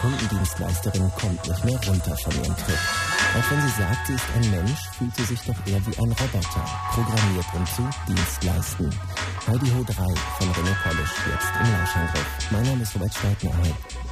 Kundendienstleisterin kommt nicht mehr runter von ihrem Trip. Auch wenn sie sagt, sie ist ein Mensch, fühlt sie sich doch eher wie ein Roboter, programmiert, um zu Dienstleisten. Heidi Ho 3 von René Polish, jetzt im Lauschangriff. Mein Name ist Robert Steitner.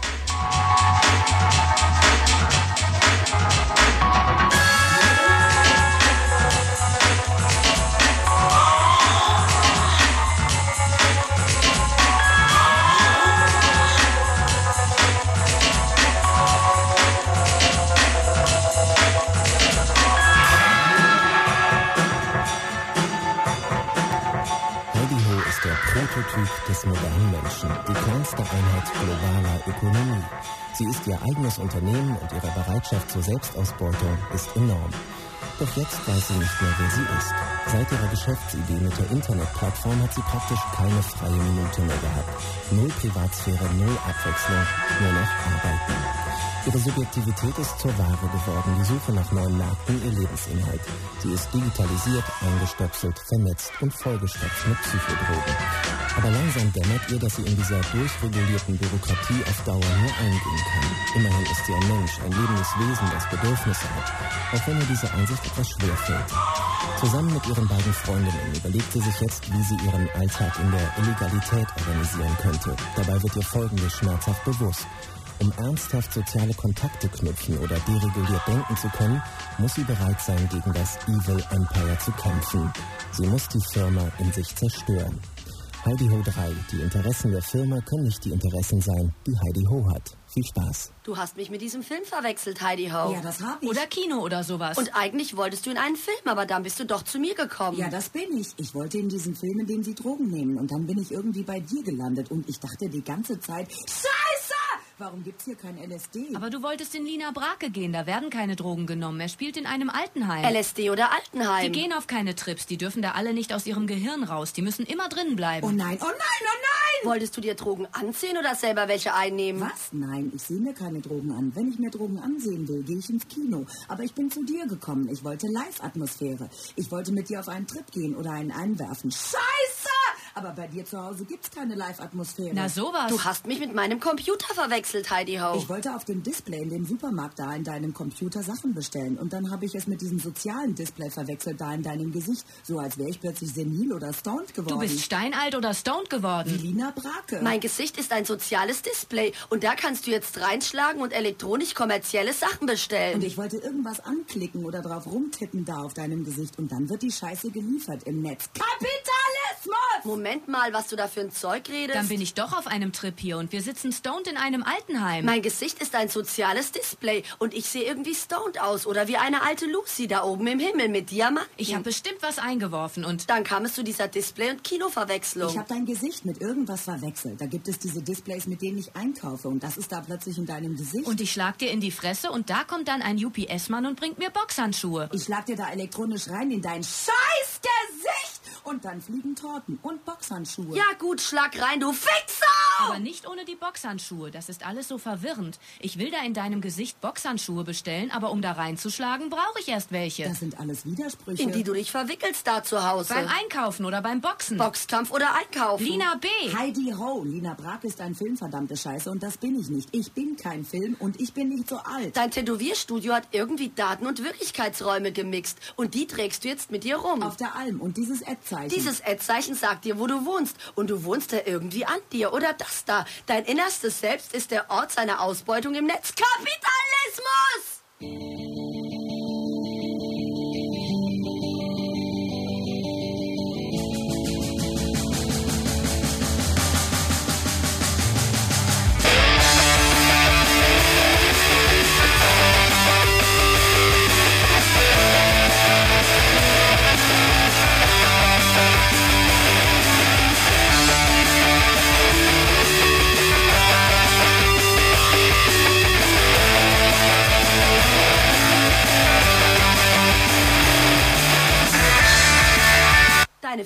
Prototyp des modernen Menschen, die kleinste Einheit globaler Ökonomie. Sie ist ihr eigenes Unternehmen und ihre Bereitschaft zur Selbstausbeutung ist enorm. Doch jetzt weiß sie nicht mehr, wer sie ist. Seit ihrer Geschäftsidee mit der Internetplattform hat sie praktisch keine freie Minute mehr gehabt. Null Privatsphäre, null Abwechslung, nur noch Arbeiten. Ihre Subjektivität ist zur Ware geworden, die Suche nach neuen Märkten ihr Lebensinhalt. Sie ist digitalisiert, eingestöpselt, vernetzt und vollgestopft mit Psychodrogen. Aber langsam dämmert ihr, dass sie in dieser durchregulierten Bürokratie auf Dauer nur eingehen kann. Immerhin ist sie ein Mensch, ein lebendes Wesen, das Bedürfnisse hat, auch wenn ihr diese Einsicht etwas schwerfällt. Zusammen mit ihren beiden Freundinnen überlegt sie sich jetzt, wie sie ihren Alltag in der Illegalität organisieren könnte. Dabei wird ihr Folgendes schmerzhaft bewusst. Um ernsthaft soziale Kontakte knüpfen oder dereguliert denken zu können, muss sie bereit sein, gegen das Evil Empire zu kämpfen. Sie muss die Firma in sich zerstören. Heidi Ho 3. Die Interessen der Firma können nicht die Interessen sein, die Heidi Ho hat. Viel Spaß. Du hast mich mit diesem Film verwechselt, Heidi Ho. Ja, das hab ich. Oder Kino oder sowas. Und eigentlich wolltest du in einen Film, aber dann bist du doch zu mir gekommen. Ja, das bin ich. Ich wollte in diesen Film, in dem sie Drogen nehmen. Und dann bin ich irgendwie bei dir gelandet. Und ich dachte die ganze Zeit, Scheiße! Warum gibt's hier kein LSD? Aber du wolltest in Lina Brake gehen, da werden keine Drogen genommen. Er spielt in einem Altenheim. LSD oder Altenheim? Die gehen auf keine Trips, die dürfen da alle nicht aus ihrem Gehirn raus. Die müssen immer drinnen bleiben. Oh nein, oh nein, oh nein! Wolltest du dir Drogen anziehen oder selber welche einnehmen? Was? Nein, ich sehe mir keine Drogen an. Wenn ich mir Drogen ansehen will, gehe ich ins Kino. Aber ich bin zu dir gekommen. Ich wollte Live-Atmosphäre. Ich wollte mit dir auf einen Trip gehen oder einen einwerfen. Scheiße! Aber bei dir zu Hause gibt's keine Live-Atmosphäre. Na sowas. Du hast mich mit meinem Computer verwechselt, Heidi Ho. Ich wollte auf dem Display in dem Supermarkt da in deinem Computer Sachen bestellen. Und dann habe ich es mit diesem sozialen Display verwechselt da in deinem Gesicht. So als wäre ich plötzlich senil oder stoned geworden. Du bist steinalt oder stoned geworden. Wie Lina Brake. Mein Gesicht ist ein soziales Display. Und da kannst du jetzt reinschlagen und elektronisch kommerzielle Sachen bestellen. Und ich wollte irgendwas anklicken oder drauf rumtippen da auf deinem Gesicht. Und dann wird die Scheiße geliefert im Netz. Kapitalismus! Moment mal, was du da für ein Zeug redest. Dann bin ich doch auf einem Trip hier und wir sitzen stoned in einem Altenheim. Mein Gesicht ist ein soziales Display und ich sehe irgendwie stoned aus oder wie eine alte Lucy da oben im Himmel mit Diamanten. Ich habe bestimmt was eingeworfen und... Dann kam es zu dieser Display- und Kinoverwechslung. Ich habe dein Gesicht mit irgendwas verwechselt. Da gibt es diese Displays, mit denen ich einkaufe und das ist da plötzlich in deinem Gesicht. Und ich schlag dir in die Fresse und da kommt dann ein UPS-Mann und bringt mir Boxhandschuhe. Ich schlag dir da elektronisch rein in dein Scheißgesicht und dann fliegen Torten und Boxhandschuhe. Ja gut, schlag rein, du Fixer! Aber nicht ohne die Boxhandschuhe. Das ist alles so verwirrend. Ich will da in deinem Gesicht Boxhandschuhe bestellen, aber um da reinzuschlagen, brauche ich erst welche. Das sind alles Widersprüche. In die du dich verwickelst da zu Hause. Beim Einkaufen oder beim Boxen. Boxkampf oder Einkaufen. Lina B. Heidi Ho. Lina Brake ist ein Film, verdammte Scheiße. Und das bin ich nicht. Ich bin kein Film und ich bin nicht so alt. Dein Tätowierstudio hat irgendwie Daten- und Wirklichkeitsräume gemixt. Und die trägst du jetzt mit dir rum. Auf der Alm. Und dieses Ad-Zeichen. Dieses Ad-Zeichen sagt dir, wo du wohnst. Und du wohnst da irgendwie an dir. Oder das da. Dein innerstes Selbst ist der Ort seiner Ausbeutung im Netz. Kapitalismus!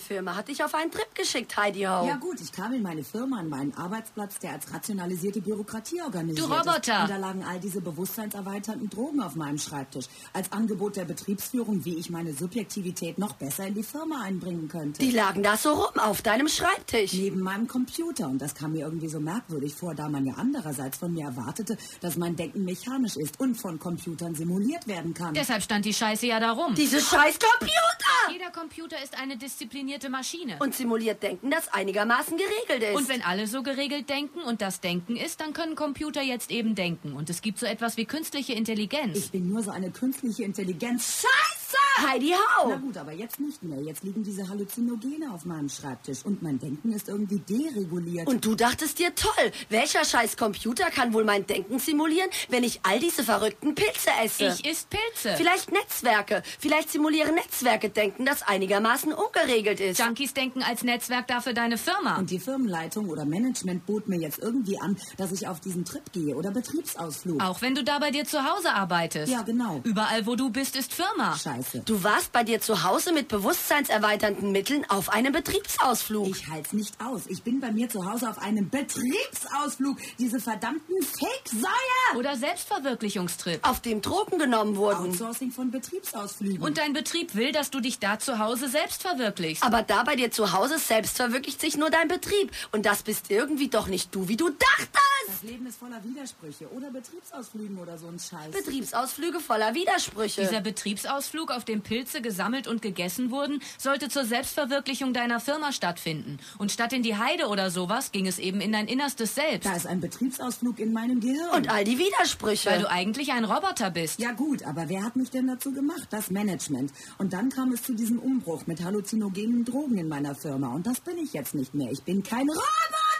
Firma hat dich auf einen Trip geschickt, Heidi Ho. Ja gut, ich kam in meine Firma, an meinen Arbeitsplatz, der als rationalisierte Bürokratie organisiert Du Roboter! ist. Und da lagen all diese bewusstseinserweiternden Drogen auf meinem Schreibtisch. Als Angebot der Betriebsführung, wie ich meine Subjektivität noch besser in die Firma einbringen könnte. Die lagen da so rum, auf deinem Schreibtisch. Neben meinem Computer. Und das kam mir irgendwie so merkwürdig vor, da man ja andererseits von mir erwartete, dass mein Denken mechanisch ist und von Computern simuliert werden kann. Deshalb stand die Scheiße ja da rum. Diese scheiß Computer! Jeder Computer ist eine disziplinierte Maschine. Und simuliert Denken, das einigermaßen geregelt ist. Und wenn alle so geregelt denken und das Denken ist, dann können Computer jetzt eben denken. Und es gibt so etwas wie künstliche Intelligenz. Ich bin nur so eine künstliche Intelligenz. Scheiße! Heidi Na Ho! gut, aber jetzt nicht mehr. Jetzt liegen diese Halluzinogene auf meinem Schreibtisch. Und mein Denken ist irgendwie dereguliert. Und du dachtest dir, toll, welcher scheiß Computer kann wohl mein Denken simulieren, wenn ich all diese verrückten Pilze esse? Ich iss Pilze. Vielleicht Netzwerke. Vielleicht simulieren Netzwerke Denken, das einigermaßen ungeregelt ist. Junkies denken als Netzwerk dafür deine Firma. Und die Firmenleitung oder Management bot mir jetzt irgendwie an, dass ich auf diesen Trip gehe oder Betriebsausflug. Auch wenn du da bei dir zu Hause arbeitest. Ja, genau. Überall, wo du bist, ist Firma. Scheiße. Du warst bei dir zu Hause mit bewusstseinserweiternden Mitteln auf einem Betriebsausflug. Ich halt's nicht aus. Ich bin bei mir zu Hause auf einem Betriebsausflug. Diese verdammten Fake-Säue! Oder Selbstverwirklichungstrip. Auf dem Drogen genommen wurden. Outsourcing von Betriebsausflügen. Und dein Betrieb will, dass du dich da zu Hause selbst verwirklichst. Aber da bei dir zu Hause selbst verwirklicht sich nur dein Betrieb. Und das bist irgendwie doch nicht du, wie du dachtest. Das Leben ist voller Widersprüche. Oder Betriebsausflügen oder so ein Scheiß. Betriebsausflüge voller Widersprüche. Dieser Betriebsausflug, auf dem Pilze gesammelt und gegessen wurden, sollte zur Selbstverwirklichung deiner Firma stattfinden. Und statt in die Heide oder sowas ging es eben in dein Innerstes selbst. Da ist ein Betriebsausflug in meinem Gehirn. Und all die Widersprüche. Weil du eigentlich ein Roboter bist. Ja gut, aber wer hat mich denn dazu gemacht? Das Management. Und dann kam es zu diesem Umbruch mit halluzinogenen Drogen in meiner Firma. Und das bin ich jetzt nicht mehr. Ich bin kein Roboter!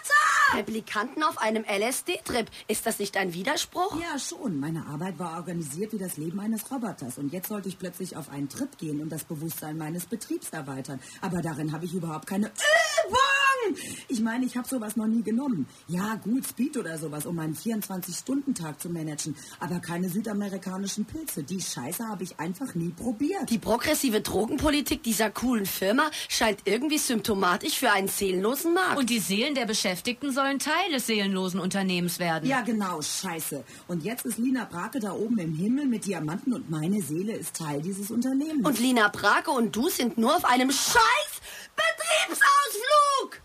Replikanten auf einem LSD-Trip. Ist das nicht ein Widerspruch? Ja, schon. Meine Arbeit war organisiert wie das Leben eines Roboters. Und jetzt sollte ich plötzlich auf einen Trip gehen und das Bewusstsein meines Betriebs erweitern. Aber darin habe ich überhaupt keine Übung! Ich meine, ich habe sowas noch nie genommen. Ja, gut, Speed oder sowas, um einen 24-Stunden-Tag zu managen. Aber keine südamerikanischen Pilze. Die Scheiße habe ich einfach nie probiert. Die progressive Drogenpolitik dieser coolen Firma scheint irgendwie symptomatisch für einen seelenlosen Markt. Und die Seelen der Beschäftigten sollen Teil des seelenlosen Unternehmens werden. Ja, genau, scheiße. Und jetzt ist Lina Brake da oben im Himmel mit Diamanten und meine Seele ist Teil dieses Unternehmens. Und Lina Brake und du sind nur auf einem scheiß Betriebsausflug!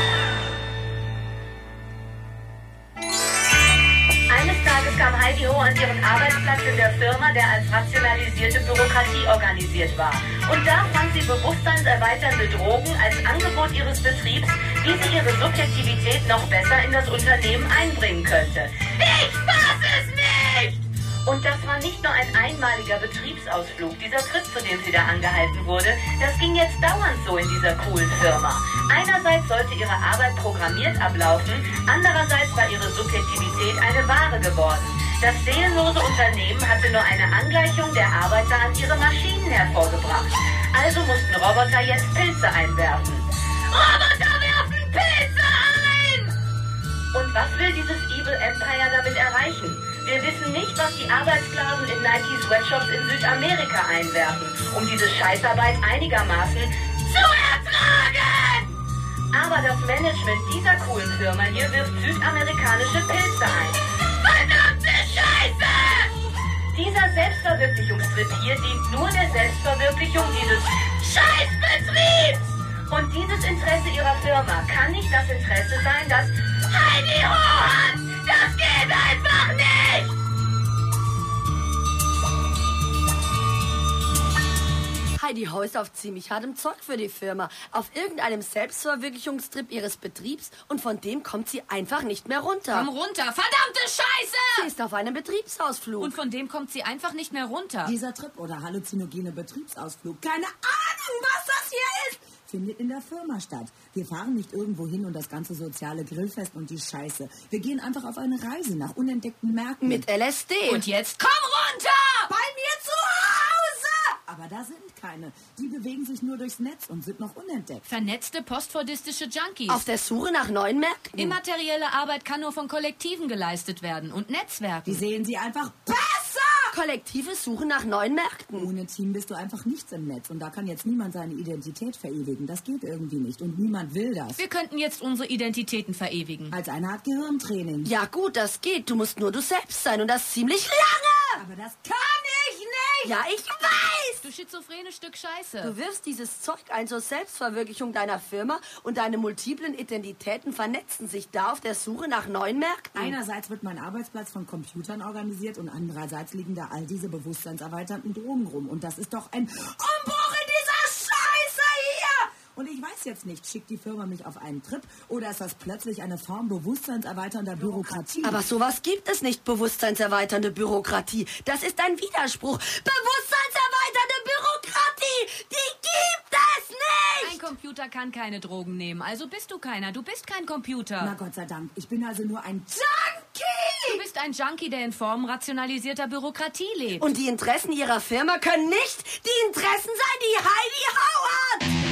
Eines Tages kam Heidi Ho an ihren Arbeitsplatz in der Firma, der als rationalisierte Bürokratie organisiert war. Und da fand sie bewusstseinserweiternde Drogen als Angebot ihres Betriebs, wie sie ihre Subjektivität noch besser in das Unternehmen einbringen könnte. Ich fass es nicht! Und das war nicht nur ein einmaliger Betriebsausflug. Dieser Trip, zu dem sie da angehalten wurde, das ging jetzt dauernd so in dieser coolen Firma. Einerseits sollte ihre Arbeit programmiert ablaufen, andererseits war ihre Subjektivität eine Ware geworden. Das seelenlose Unternehmen hatte nur eine Angleichung der Arbeiter an ihre Maschinen hervorgebracht. Also mussten Roboter jetzt Pilze einwerfen. Roboter werfen Pilze ein! Und was will dieses Evil Empire damit erreichen? Wir wissen nicht, was die Arbeitssklaven in Nike-Sweatshops in Südamerika einwerfen, um diese Scheißarbeit einigermaßen zu ertragen! Aber das Management dieser coolen Firma hier wirft südamerikanische Pilze ein. Verdammte Scheiße! Dieser Selbstverwirklichungstrip hier dient nur der Selbstverwirklichung dieses Scheißbetriebs! Und dieses Interesse ihrer Firma kann nicht das Interesse sein, das Heidi Ho hat! Das geht einfach nicht! Heidi Ho ist auf ziemlich hartem Zeug für die Firma. Auf irgendeinem Selbstverwirklichungstrip ihres Betriebs und von dem kommt sie einfach nicht mehr runter. Komm runter, verdammte Sie Scheiße! ist auf einem Betriebsausflug. Und von dem kommt sie einfach nicht mehr runter. Dieser Trip oder halluzinogene Betriebsausflug, keine Ahnung, was das hier ist, findet in der Firma statt. Wir fahren nicht irgendwo hin und das ganze soziale Grillfest und die Scheiße. Wir gehen einfach auf eine Reise nach unentdeckten Märkten. Mit LSD. Und jetzt komm runter! bei mir zu Hause! Aber da sind keine. Die bewegen sich nur durchs Netz und sind noch unentdeckt. Vernetzte postfordistische Junkies. Auf der Suche nach neuen Märkten. Immaterielle Arbeit kann nur von Kollektiven geleistet werden und Netzwerken. Die sehen sie einfach besser! kollektive Suche nach neuen Märkten. Ohne Team bist du einfach nichts im Netz. Und da kann jetzt niemand seine Identität verewigen. Das geht irgendwie nicht. Und niemand will das. Wir könnten jetzt unsere Identitäten verewigen. Als eine Art Gehirntraining. Ja gut, das geht. Du musst nur du selbst sein und das ziemlich lange. Aber das kann ich nicht. Ja, ich weiß. Du schizophrenes Stück Scheiße. Du wirfst dieses Zeug ein zur Selbstverwirklichung deiner Firma und deine multiplen Identitäten vernetzen sich da auf der Suche nach neuen Märkten. Einerseits wird mein Arbeitsplatz von Computern organisiert und andererseits liegen da all diese bewusstseinserweiternden Drogen rum. Und das ist doch ein Umbruch in dieser Scheiße hier! Und ich weiß jetzt nicht, schickt die Firma mich auf einen Trip oder ist das plötzlich eine Form bewusstseinserweiternder Bürokratie? Aber sowas gibt es nicht, bewusstseinserweiternde Bürokratie. Das ist ein Widerspruch. Bewusstseinserweiternde Bürokratie, die gibt es nicht! Ein Computer kann keine Drogen nehmen, also bist du keiner. Du bist kein Computer. Na Gott sei Dank, ich bin also nur ein Junkie! Du bist ein Junkie, der in Form rationalisierter Bürokratie lebt. Und die Interessen ihrer Firma können nicht die Interessen sein, die Heidi Howard!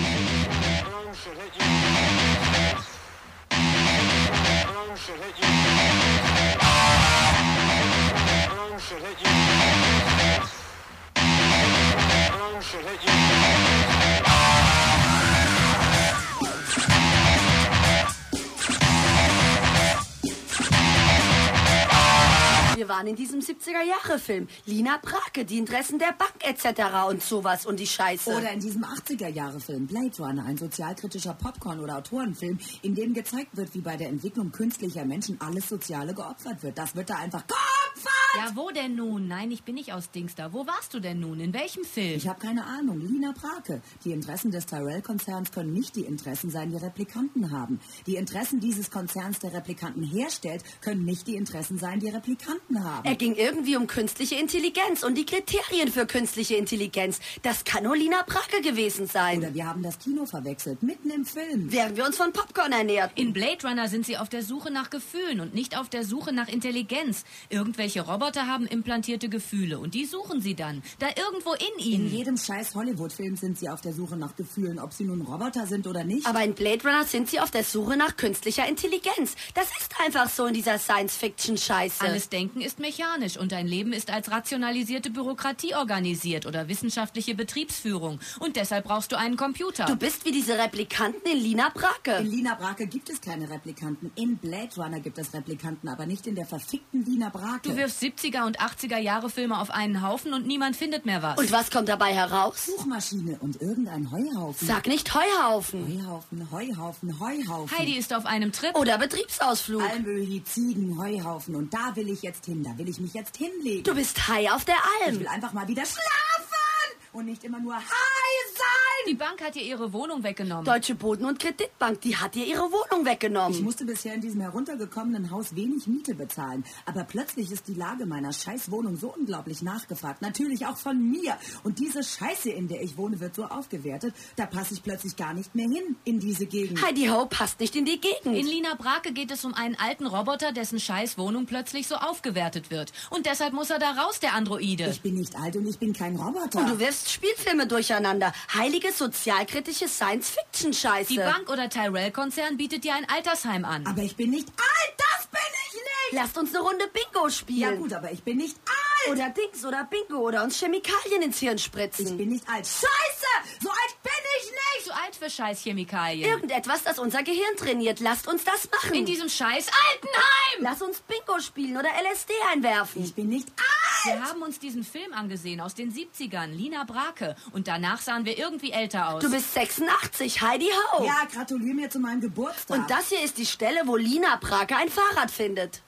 Wir waren in diesem 70er-Jahre-Film. Lina Brake, die Interessen der Bank etc. und sowas und die Scheiße. Oder in diesem 80er-Jahre-Film Blade Runner, ein sozialkritischer Popcorn- oder Autorenfilm, in dem gezeigt wird, wie bei der Entwicklung künstlicher Menschen alles Soziale geopfert wird. Das wird da einfach geopfert! Ja, wo denn nun? Nein, ich bin nicht aus Dingster. Wo warst du denn nun? In welchem Film? Ich habe keine Ahnung. Lina Brake. Die Interessen des Tyrell-Konzerns können nicht die Interessen sein, die Replikanten haben. Die Interessen dieses Konzerns, der Replikanten herstellt, können nicht die Interessen sein, die Replikanten haben. Er ging irgendwie um künstliche Intelligenz und die Kriterien für künstliche Intelligenz. Das kann nur Lina Brake gewesen sein. Oder wir haben das Kino verwechselt, mitten im Film. Während wir uns von Popcorn ernährten. In Blade Runner sind sie auf der Suche nach Gefühlen und nicht auf der Suche nach Intelligenz. Irgendwelche Roboter haben implantierte Gefühle und die suchen sie dann. Da irgendwo in ihnen. In jedem scheiß Hollywood-Film sind sie auf der Suche nach Gefühlen, ob sie nun Roboter sind oder nicht. Aber in Blade Runner sind sie auf der Suche nach künstlicher Intelligenz. Das ist einfach so in dieser Science-Fiction-Scheiße. Alles Denken ist mechanisch und dein Leben ist als rationalisierte Bürokratie organisiert oder wissenschaftliche Betriebsführung. Und deshalb brauchst du einen Computer. Du bist wie diese Replikanten in Lina Brake. In Lina Brake gibt es keine Replikanten. In Blade Runner gibt es Replikanten, aber nicht in der verfickten Lina Brake. Du wirfst 70er und 80er Jahre Filme auf einen Haufen und niemand findet mehr was. Und was kommt dabei heraus? Suchmaschine und irgendein Heuhaufen. Sag nicht Heuhaufen. Heuhaufen, Heuhaufen, Heuhaufen. Heidi ist auf einem Trip. Oder Betriebsausflug. Almöhi, Ziegen, Heuhaufen. Und da will ich jetzt hin. Da will ich mich jetzt hinlegen. Du bist high auf der Ich Alm. will einfach mal wieder schlafen und nicht immer nur high sein. Die Bank hat ihr ihre Wohnung weggenommen. Deutsche Boden- und Kreditbank, die hat dir ihre Wohnung weggenommen. Ich musste bisher in diesem heruntergekommenen Haus wenig Miete bezahlen. Aber plötzlich ist die Lage meiner Scheißwohnung so unglaublich nachgefragt. Natürlich auch von mir. Und diese Scheiße, in der ich wohne, wird so aufgewertet, da passe ich plötzlich gar nicht mehr hin in diese Gegend. Heidi Ho passt nicht in die Gegend. In Lina Brake geht es um einen alten Roboter, dessen Scheißwohnung plötzlich so aufgewertet wird. Und deshalb muss er da raus, der Androide. Ich bin nicht alt und ich bin kein Roboter. Und du wirfst Spielfilme durcheinander. Heilige sozialkritische Science-Fiction-Scheiße. Die Bank oder Tyrell-Konzern bietet dir ein Altersheim an. Aber ich bin nicht alt, das bin ich nicht. Lasst uns eine Runde Bingo spielen. Ja gut, aber ich bin nicht alt. Oder Dings oder Bingo oder uns Chemikalien ins Hirn spritzen. Ich bin nicht alt. Scheiße, so alt bin ich nicht. Zu alt für Scheißchemikalien. Irgendetwas, das unser Gehirn trainiert. Lasst uns das machen. In diesem scheiß Altenheim! Lass uns Bingo spielen oder LSD einwerfen. Ich bin nicht alt. Wir haben uns diesen Film angesehen aus den 70ern, Lina Brake. Und danach sahen wir irgendwie älter aus. Du bist 86, Heidi Ho. Ja, gratuliere mir zu meinem Geburtstag. Und das hier ist die Stelle, wo Lina Brake ein Fahrrad findet.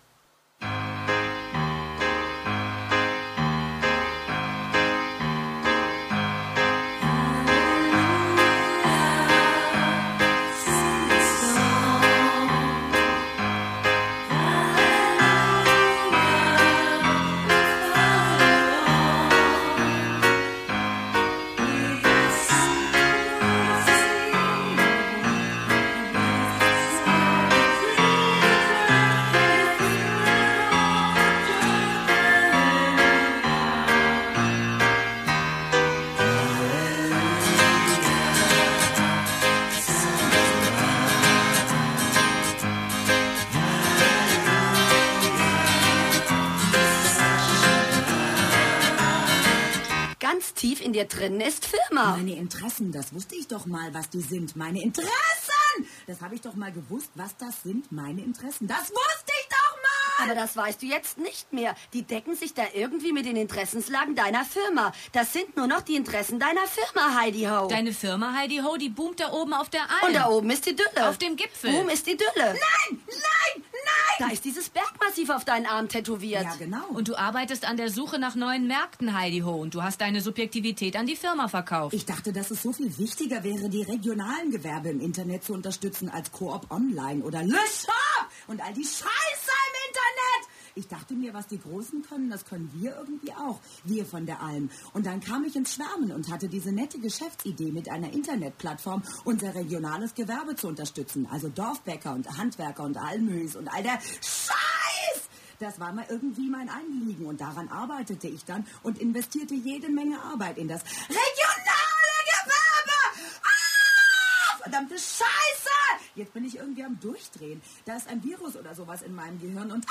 ganz tief in dir drin ist Firma. Meine Interessen, das wusste ich doch mal, was die sind. Meine Interessen! Das habe ich doch mal gewusst, was das sind, meine Interessen. Das wusste ich doch mal! Aber das weißt du jetzt nicht mehr. Die decken sich da irgendwie mit den Interessenslagen deiner Firma. Das sind nur noch die Interessen deiner Firma, Heidi Ho. Deine Firma, Heidi Ho, die boomt da oben auf der Alm. Und da oben ist die Dülle. Auf dem Gipfel. Oben ist die Dülle. Nein! Da ist dieses Bergmassiv auf deinen Arm tätowiert. Ja, genau. Und du arbeitest an der Suche nach neuen Märkten, Heidi Ho. Und du hast deine Subjektivität an die Firma verkauft. Ich dachte, dass es so viel wichtiger wäre, die regionalen Gewerbe im Internet zu unterstützen als Coop Online oder Le Shop und all die Scheiße im Internet. Ich dachte mir, was die Großen können, das können wir irgendwie auch. Wir von der Alm. Und dann kam ich ins Schwärmen und hatte diese nette Geschäftsidee, mit einer Internetplattform unser regionales Gewerbe zu unterstützen. Also Dorfbäcker und Handwerker und Almös und all der Scheiß. Das war mal irgendwie mein Anliegen und daran arbeitete ich dann und investierte jede Menge Arbeit in das regionale Gewerbe. Ah, verdammte Scheiße! Jetzt bin ich irgendwie am Durchdrehen. Da ist ein Virus oder sowas in meinem Gehirn und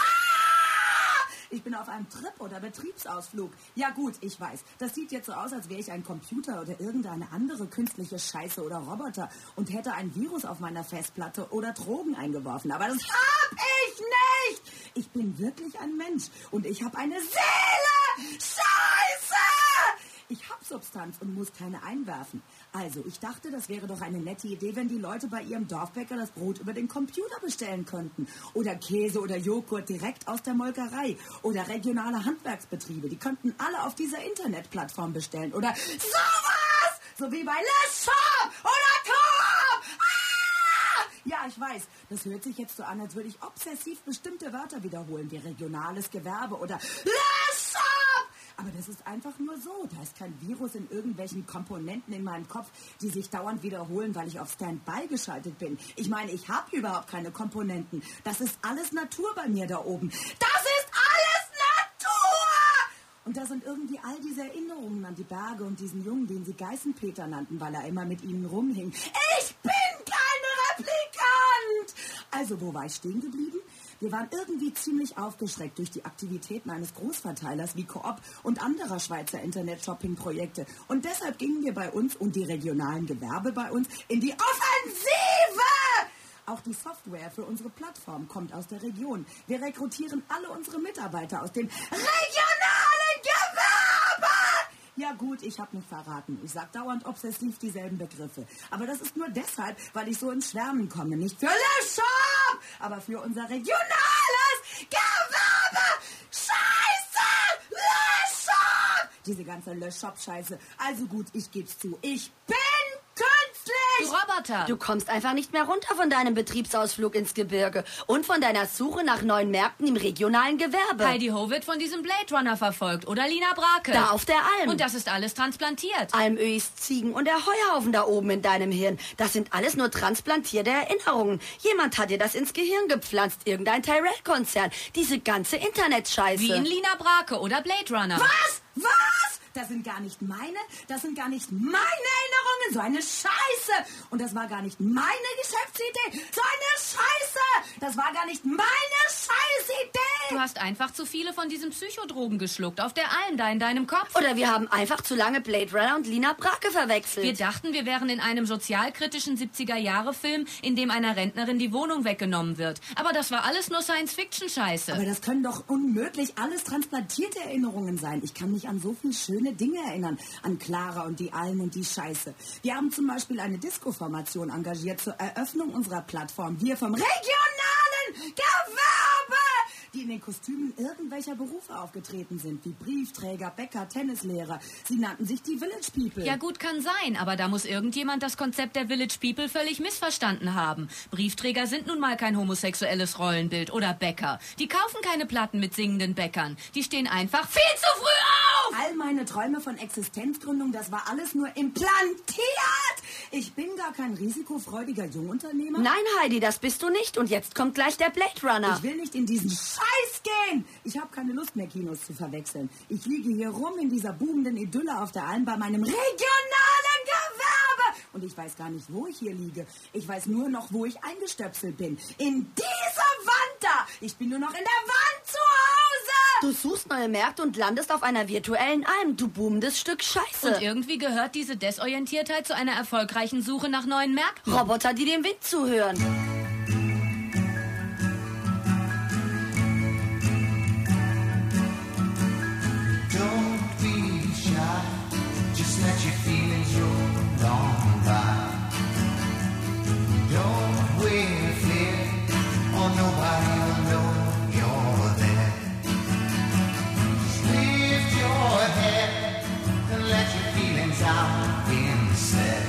ich bin auf einem Trip oder Betriebsausflug. Ja gut, ich weiß. Das sieht jetzt so aus, als wäre ich ein Computer oder irgendeine andere künstliche Scheiße oder Roboter und hätte ein Virus auf meiner Festplatte oder Drogen eingeworfen. Aber das hab ich nicht! Ich bin wirklich ein Mensch und ich habe eine Seele! Scheiße! Ich habe Substanz und muss keine einwerfen. Also, ich dachte, das wäre doch eine nette Idee, wenn die Leute bei ihrem Dorfbäcker das Brot über den Computer bestellen könnten. Oder Käse oder Joghurt direkt aus der Molkerei. Oder regionale Handwerksbetriebe. Die könnten alle auf dieser Internetplattform bestellen. Oder sowas! So wie bei Le Shop oder Coop! Ah! Ja, ich weiß, das hört sich jetzt so an, als würde ich obsessiv bestimmte Wörter wiederholen, wie regionales Gewerbe oder Le Shop! Aber das ist einfach nur so. Da ist kein Virus in irgendwelchen Komponenten in meinem Kopf, die sich dauernd wiederholen, weil ich auf Standby geschaltet bin. Ich meine, ich habe überhaupt keine Komponenten. Das ist alles Natur bei mir da oben. Das ist alles Natur! Und da sind irgendwie all diese Erinnerungen an die Berge und diesen Jungen, den sie Geißenpeter nannten, weil er immer mit ihnen rumhing. Ich bin kein Replikant! Also, wo war ich stehen geblieben? Wir waren irgendwie ziemlich aufgeschreckt durch die Aktivitäten eines Großverteilers wie Coop und anderer Schweizer Internet-Shopping-Projekte. Und deshalb gingen wir bei uns und die regionalen Gewerbe bei uns in die Offensive! Auch die Software für unsere Plattform kommt aus der Region. Wir rekrutieren alle unsere Mitarbeiter aus dem regionalen Gewerbe! Ja gut, ich habe mich verraten. Ich sag dauernd obsessiv dieselben Begriffe. Aber das ist nur deshalb, weil ich so ins Schwärmen komme. Nicht für Le Shop, aber für unser regionales Gewerbe. Scheiße! Le Shop! Diese ganze Le Shop-Scheiße. Also gut, ich geb's zu. Ich bin künstlich! Du Roboter! Du kommst einfach nicht mehr runter von deinem Betriebsausflug ins Gebirge und von deiner Suche nach neuen Märkten im regionalen Gewerbe. Heidi Ho wird von diesem Blade Runner verfolgt. Oder Lina Brake. Da auf der Alm. Und das ist alles transplantiert. Almöis, Ziegen und der Heuhaufen da oben in deinem Hirn. Das sind alles nur transplantierte Erinnerungen. Jemand hat dir das ins Gehirn gepflanzt. Irgendein Tyrell-Konzern. Diese ganze Internetscheiße. Wie in Lina Brake oder Blade Runner. Was? Was? Das sind gar nicht meine Erinnerungen. So eine Scheiße. Und das war gar nicht meine Geschäftsidee. So eine Scheiße. Das war gar nicht meine Scheißidee. Du hast einfach zu viele von diesen Psychodrogen geschluckt. Auf der Alm, da in deinem Kopf. Oder wir haben einfach zu lange Blade Runner und Lina Brake verwechselt. Wir dachten, wir wären in einem sozialkritischen 70er-Jahre-Film, in dem einer Rentnerin die Wohnung weggenommen wird. Aber das war alles nur Science-Fiction-Scheiße. Aber das können doch unmöglich alles transplantierte Erinnerungen sein. Ich kann mich an so viele schöne Dinge erinnern. An Clara und die Alm und die Scheiße. Wir haben zum Beispiel eine Disco-Formation engagiert zur Eröffnung unserer Plattform. Wir vom regionalen Gewerbe, die in den Kostümen irgendwelcher Berufe aufgetreten sind, wie Briefträger, Bäcker, Tennislehrer. Sie nannten sich die Village People. Ja gut, kann sein, aber da muss irgendjemand das Konzept der Village People völlig missverstanden haben. Briefträger sind nun mal kein homosexuelles Rollenbild oder Bäcker. Die kaufen keine Platten mit singenden Bäckern. Die stehen einfach viel zu früh auf! All meine Träume von Existenzgründung, das war alles nur implantiert. Ich bin gar kein risikofreudiger Jungunternehmer. Nein, Heidi, das bist du nicht. Und jetzt kommt gleich der Blade Runner. Ich will nicht in diesen Scheiß gehen. Ich habe keine Lust mehr, Kinos zu verwechseln. Ich liege hier rum in dieser boomenden Idylle auf der Alm bei meinem regionalen Gewerbe. Und ich weiß gar nicht, wo ich hier liege. Ich weiß nur noch, wo ich eingestöpselt bin. In dieser Wand da. Ich bin nur noch in der Wand zu Hause. Du suchst neue Märkte und landest auf einer virtuellen Alm. Du boomendes Stück Scheiße. Und irgendwie gehört diese Desorientiertheit zu einer erfolgreichen Suche nach neuen Märkten. Roboter, die dem Wind zuhören. Don't be shy, just let your feelings roll on by. Don't wait fear, or nobody will know you're there. Just lift your head and let your feelings out instead.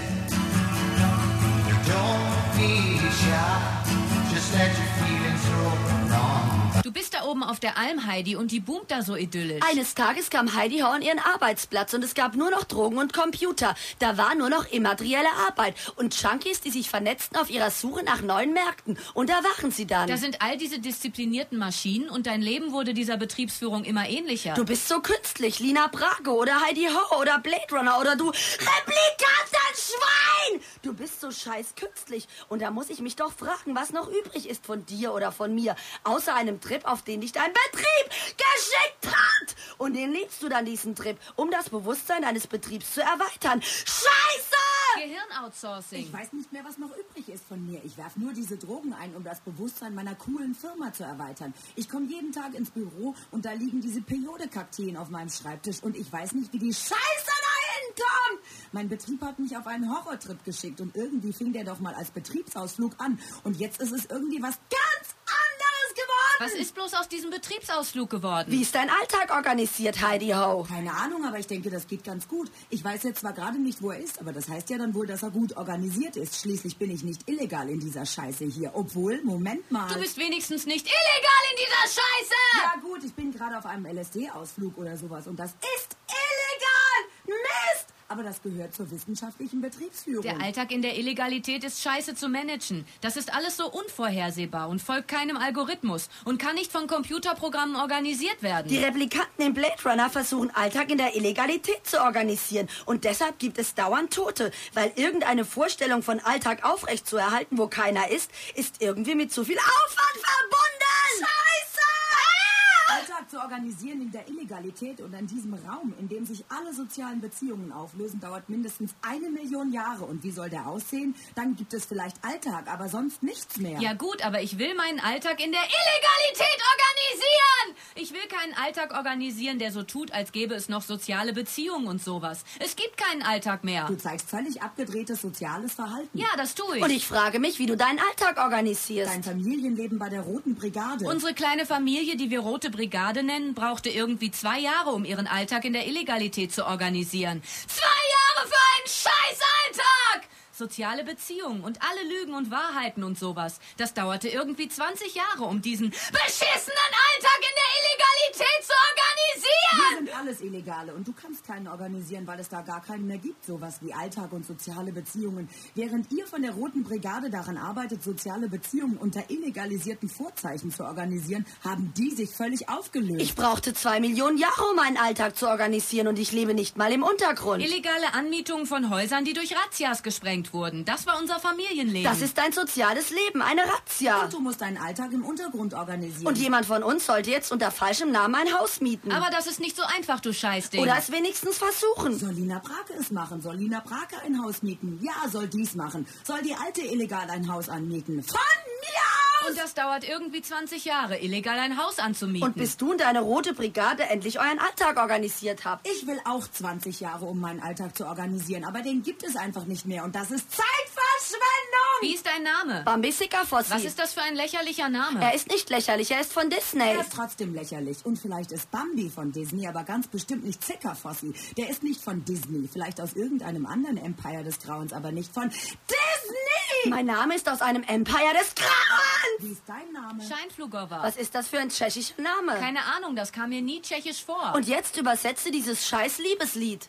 Don't be shy, just let your feelings roll on. Du bist da oben auf der Alm, Heidi, und die boomt da so idyllisch. Eines Tages kam Heidi Ho an ihren Arbeitsplatz und es gab nur noch Drogen und Computer. Da war nur noch immaterielle Arbeit und Junkies, die sich vernetzten auf ihrer Suche nach neuen Märkten. Und da wachen sie dann. Da sind all diese disziplinierten Maschinen und dein Leben wurde dieser Betriebsführung immer ähnlicher. Du bist so künstlich, Lina Brage oder Heidi Ho oder Blade Runner oder du Replikantenschwein! Du bist so scheiß künstlich und da muss ich mich doch fragen, was noch übrig ist von dir oder von mir, außer einem Trip, auf den dich dein Betrieb geschickt hat. Und den liebst du dann, diesen Trip, um das Bewusstsein deines Betriebs zu erweitern. Scheiße! Gehirnoutsourcing. Ich weiß nicht mehr, was noch übrig ist von mir. Ich werfe nur diese Drogen ein, um das Bewusstsein meiner coolen Firma zu erweitern. Ich komme jeden Tag ins Büro und da liegen diese Periode-Kakteen auf meinem Schreibtisch und ich weiß nicht, wie die Scheiße dahin kommt. Mein Betrieb hat mich auf einen Horrortrip geschickt und irgendwie fing der doch mal als Betriebsausflug an. Und jetzt ist es irgendwie was ganz anderes geworden. Was ist bloß aus diesem Betriebsausflug geworden? Wie ist dein Alltag organisiert, Heidi Ho? Keine Ahnung, aber ich denke, das geht ganz gut. Ich weiß jetzt zwar gerade nicht, wo er ist, aber das heißt ja dann wohl, dass er gut organisiert ist. Schließlich bin ich nicht illegal in dieser Scheiße hier. Obwohl, Moment mal. Du bist wenigstens nicht illegal in dieser Scheiße! Ja gut, ich bin gerade auf einem LSD-Ausflug oder sowas und das ist illegal! Mist! Aber das gehört zur wissenschaftlichen Betriebsführung. Der Alltag in der Illegalität ist scheiße zu managen. Das ist alles so unvorhersehbar und folgt keinem Algorithmus und kann nicht von Computerprogrammen organisiert werden. Die Replikanten in Blade Runner versuchen, Alltag in der Illegalität zu organisieren. Und deshalb gibt es dauernd Tote, weil irgendeine Vorstellung von Alltag aufrechtzuerhalten, wo keiner ist irgendwie mit zu viel Aufwand verbunden. Scheiße! Alltag zu organisieren in der Illegalität und in diesem Raum, in dem sich alle sozialen Beziehungen auflösen, dauert mindestens 1 Million Jahre. Und wie soll der aussehen? Dann gibt es vielleicht Alltag, aber sonst nichts mehr. Ja gut, aber ich will meinen Alltag in der Illegalität organisieren! Ich will keinen Alltag organisieren, der so tut, als gäbe es noch soziale Beziehungen und sowas. Es gibt keinen Alltag mehr. Du zeigst völlig abgedrehtes soziales Verhalten. Ja, das tue ich. Und ich frage mich, wie du deinen Alltag organisierst. Dein Familienleben bei der Roten Brigade. Unsere kleine Familie, die wir Rote Brigade nennen, brauchte irgendwie 2 Jahre, um ihren Alltag in der Illegalität zu organisieren. 2 Jahre für einen Scheißalltag! Soziale Beziehungen und alle Lügen und Wahrheiten und sowas. Das dauerte irgendwie 20 Jahre, um diesen beschissenen Alltag in der Illegalität zu organisieren! Wir sind alles Illegale und du kannst keinen organisieren, weil es da gar keinen mehr gibt, sowas wie Alltag und soziale Beziehungen. Während ihr von der Roten Brigade daran arbeitet, soziale Beziehungen unter illegalisierten Vorzeichen zu organisieren, haben die sich völlig aufgelöst. Ich brauchte 2 Millionen Jahre, um meinen Alltag zu organisieren und ich lebe nicht mal im Untergrund. Illegale Anmietungen von Häusern, die durch Razzias gesprengt wurden. Das war unser Familienleben. Das ist dein soziales Leben, eine Razzia. Und du musst deinen Alltag im Untergrund organisieren. Und jemand von uns sollte jetzt unter falschem Namen ein Haus mieten. Aber das ist nicht so einfach, du Scheißding. Oder es wenigstens versuchen. Soll Lina Brake es machen? Soll Lina Brake ein Haus mieten? Ja, soll dies machen. Soll die Alte illegal ein Haus anmieten? Von mir aus! Und das dauert irgendwie 20 Jahre, illegal ein Haus anzumieten. Und bis du und deine Rote Brigade endlich euren Alltag organisiert habt. Ich will auch 20 Jahre, um meinen Alltag zu organisieren, aber den gibt es einfach nicht mehr und das ist Zeitverschwendung! Wie ist dein Name? Bambisika Fossi. Was ist das für ein lächerlicher Name? Er ist nicht lächerlich, er ist von Disney. Er ist trotzdem lächerlich. Und vielleicht ist Bambi von Disney, aber ganz bestimmt nicht Zickerfossi. Der ist nicht von Disney. Vielleicht aus irgendeinem anderen Empire des Grauens, aber nicht von Disney! Mein Name ist aus einem Empire des Grauens. Wie ist dein Name? Scheinflugova. Was ist das für ein tschechischer Name? Keine Ahnung, das kam mir nie tschechisch vor. Und jetzt übersetze dieses scheiß Liebeslied.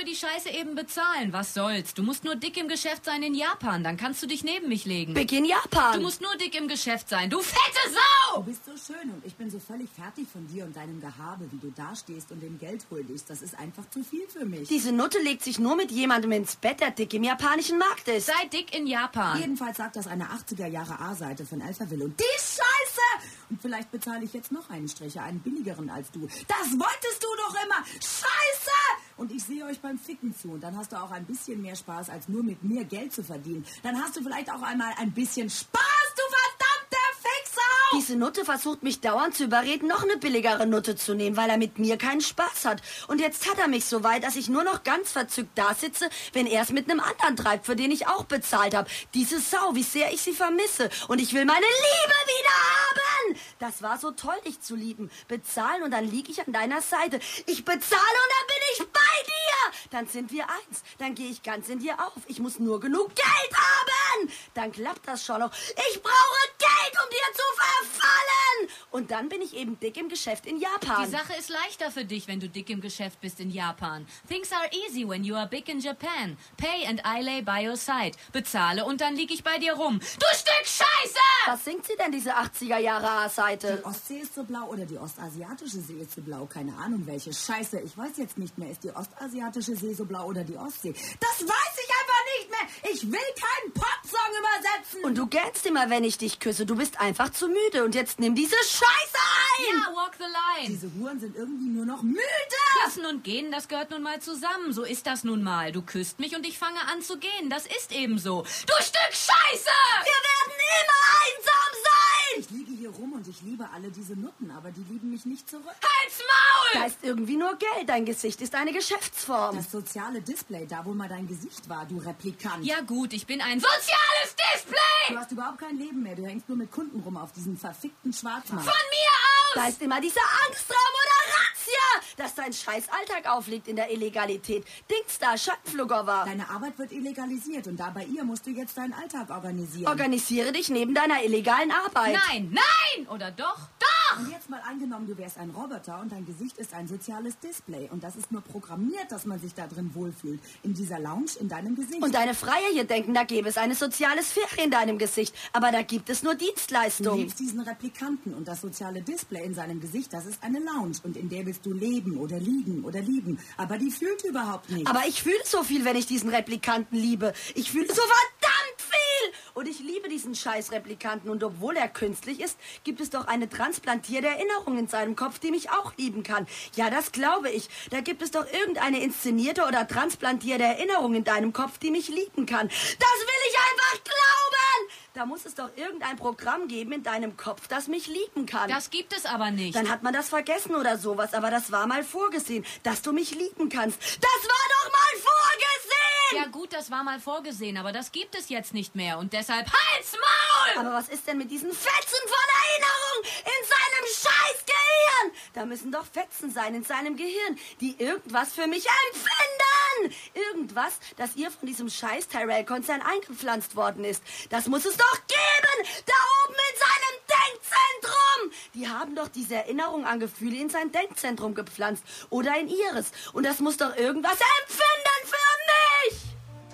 für die Scheiße eben bezahlen. Was soll's? Du musst nur dick im Geschäft sein in Japan. Dann kannst du dich neben mich legen. Beginn Japan. Du musst nur dick im Geschäft sein. Du fette Sau! Du bist so schön und ich bin so völlig fertig von dir und deinem Gehabe, wie du dastehst und dem Geld huldigst. Das ist einfach zu viel für mich. Diese Nutte legt sich nur mit jemandem ins Bett, der dick im japanischen Markt ist. Sei dick in Japan. Jedenfalls sagt das eine 80er-Jahre A-Seite von Alphaville. Und die Scheiße! Und vielleicht bezahle ich jetzt noch einen Stricher, einen billigeren als du. Das wolltest du doch immer! Scheiße! Und ich sehe euch beim Ficken zu. Und dann hast du auch ein bisschen mehr Spaß, als nur mit mir Geld zu verdienen. Dann hast du vielleicht auch einmal ein bisschen Spaß, du verdammte Fixau! Diese Nutte versucht mich dauernd zu überreden, noch eine billigere Nutte zu nehmen, weil er mit mir keinen Spaß hat. Und jetzt hat er mich so weit, dass ich nur noch ganz verzückt da sitze, wenn er es mit einem anderen treibt, für den ich auch bezahlt habe. Diese Sau, wie sehr ich sie vermisse. Und ich will meine Liebe wieder haben! Das war so toll, dich zu lieben. Bezahlen und dann liege ich an deiner Seite. Ich bezahle und dann bin ich bei dir! Dann sind wir eins. Dann gehe ich ganz in dir auf. Ich muss nur genug Geld haben! Dann klappt das schon noch. Ich brauche Geld, um dir zu verfallen! Und dann bin ich eben dick im Geschäft in Japan. Die Sache ist leichter für dich, wenn du dick im Geschäft bist in Japan. Things are easy when you are big in Japan. Pay and I lay by your side. Bezahle und dann lieg ich bei dir rum. Du Stück Scheiße! Was singt sie denn, diese 80er-Jahre A-Seite? Die Ostsee ist so blau oder die ostasiatische See ist so blau. Keine Ahnung welche. Scheiße, ich weiß jetzt nicht mehr. Ist die ostasiatische See so blau oder die Ostsee? Das weiß ich einfach nicht mehr. Ich will keinen Popsong übersetzen. Und du gähnst immer, wenn ich dich küsse. Du bist einfach zu müde. Und jetzt nimm diese Scheiße ein! Ja, walk the line. Diese Huren sind irgendwie nur noch müde. Küssen und gehen, das gehört nun mal zusammen. So ist das nun mal. Du küsst mich und ich fange an zu gehen. Das ist eben so. Du Stück Scheiße! Wir werden immer einsam sein! Ich liege hier rum und ich liebe alle diese Nutten, aber die lieben mich nicht zurück. Halt's Maul! Da ist irgendwie nur Geld. Dein Gesicht ist eine Geschäftsform. Das soziale Display, da wo mal dein Gesicht war, du Replikant. Ja gut, ich bin ein soziales Display! Du hast überhaupt kein Leben mehr. Du hängst nur mit Kunden rum auf diesem verfickten Schwarzmarkt. Von mir aus! Da ist immer dieser Angstraum oder Razzia, dass dein scheiß Alltag aufliegt in der Illegalität. Dings da, Schattenflugger war. Deine Arbeit wird illegalisiert und da bei ihr musst du jetzt deinen Alltag organisieren. Organisiere dich neben deiner illegalen Arbeit. Nein, nein! Oder doch? Doch! Und jetzt mal angenommen, du wärst ein Roboter und dein Gesicht ist ein soziales Display. Und das ist nur programmiert, dass man sich da drin wohlfühlt. In dieser Lounge, in deinem Gesicht. Und deine Freier hier denken, da gäbe es eine soziale Sphäre in deinem Gesicht. Aber da gibt es nur Du Dienstleistungen. liebst diesen Replikanten und das soziale Display in seinem Gesicht, das ist eine Lounge. Und in der willst du leben oder liegen oder lieben. Aber die fühlt überhaupt nicht. Aber ich fühle so viel, wenn ich diesen Replikanten liebe. Ich fühle so verdammt viel! Und ich liebe diesen scheiß Replikanten. Und obwohl er künstlich ist, gibt es doch eine transplantierte Erinnerung in seinem Kopf, die mich auch lieben kann. Ja, das glaube ich. Da gibt es doch irgendeine inszenierte oder transplantierte Erinnerung in deinem Kopf, die mich lieben kann. Das will ich einfach glauben! Da muss es doch irgendein Programm geben in deinem Kopf, das mich lieben kann. Das gibt es aber nicht. Dann hat man das vergessen oder sowas, aber das war mal vorgesehen, dass du mich lieben kannst. Das war doch mal vorgesehen! Ja gut, das war mal vorgesehen, aber das gibt es jetzt nicht mehr. Und deshalb halt's Maul! Aber was ist denn mit diesen Fetzen von Erinnerung in seinem scheiß Gehirn? Da müssen doch Fetzen sein in seinem Gehirn, die irgendwas für mich empfinden. Irgendwas, das ihr von diesem scheiß Tyrell-Konzern eingepflanzt worden ist. Das muss es doch geben! Da oben in seinem Denkzentrum! Die haben doch diese Erinnerung an Gefühle in sein Denkzentrum gepflanzt. Oder in ihres. Und das muss doch irgendwas empfinden für mich!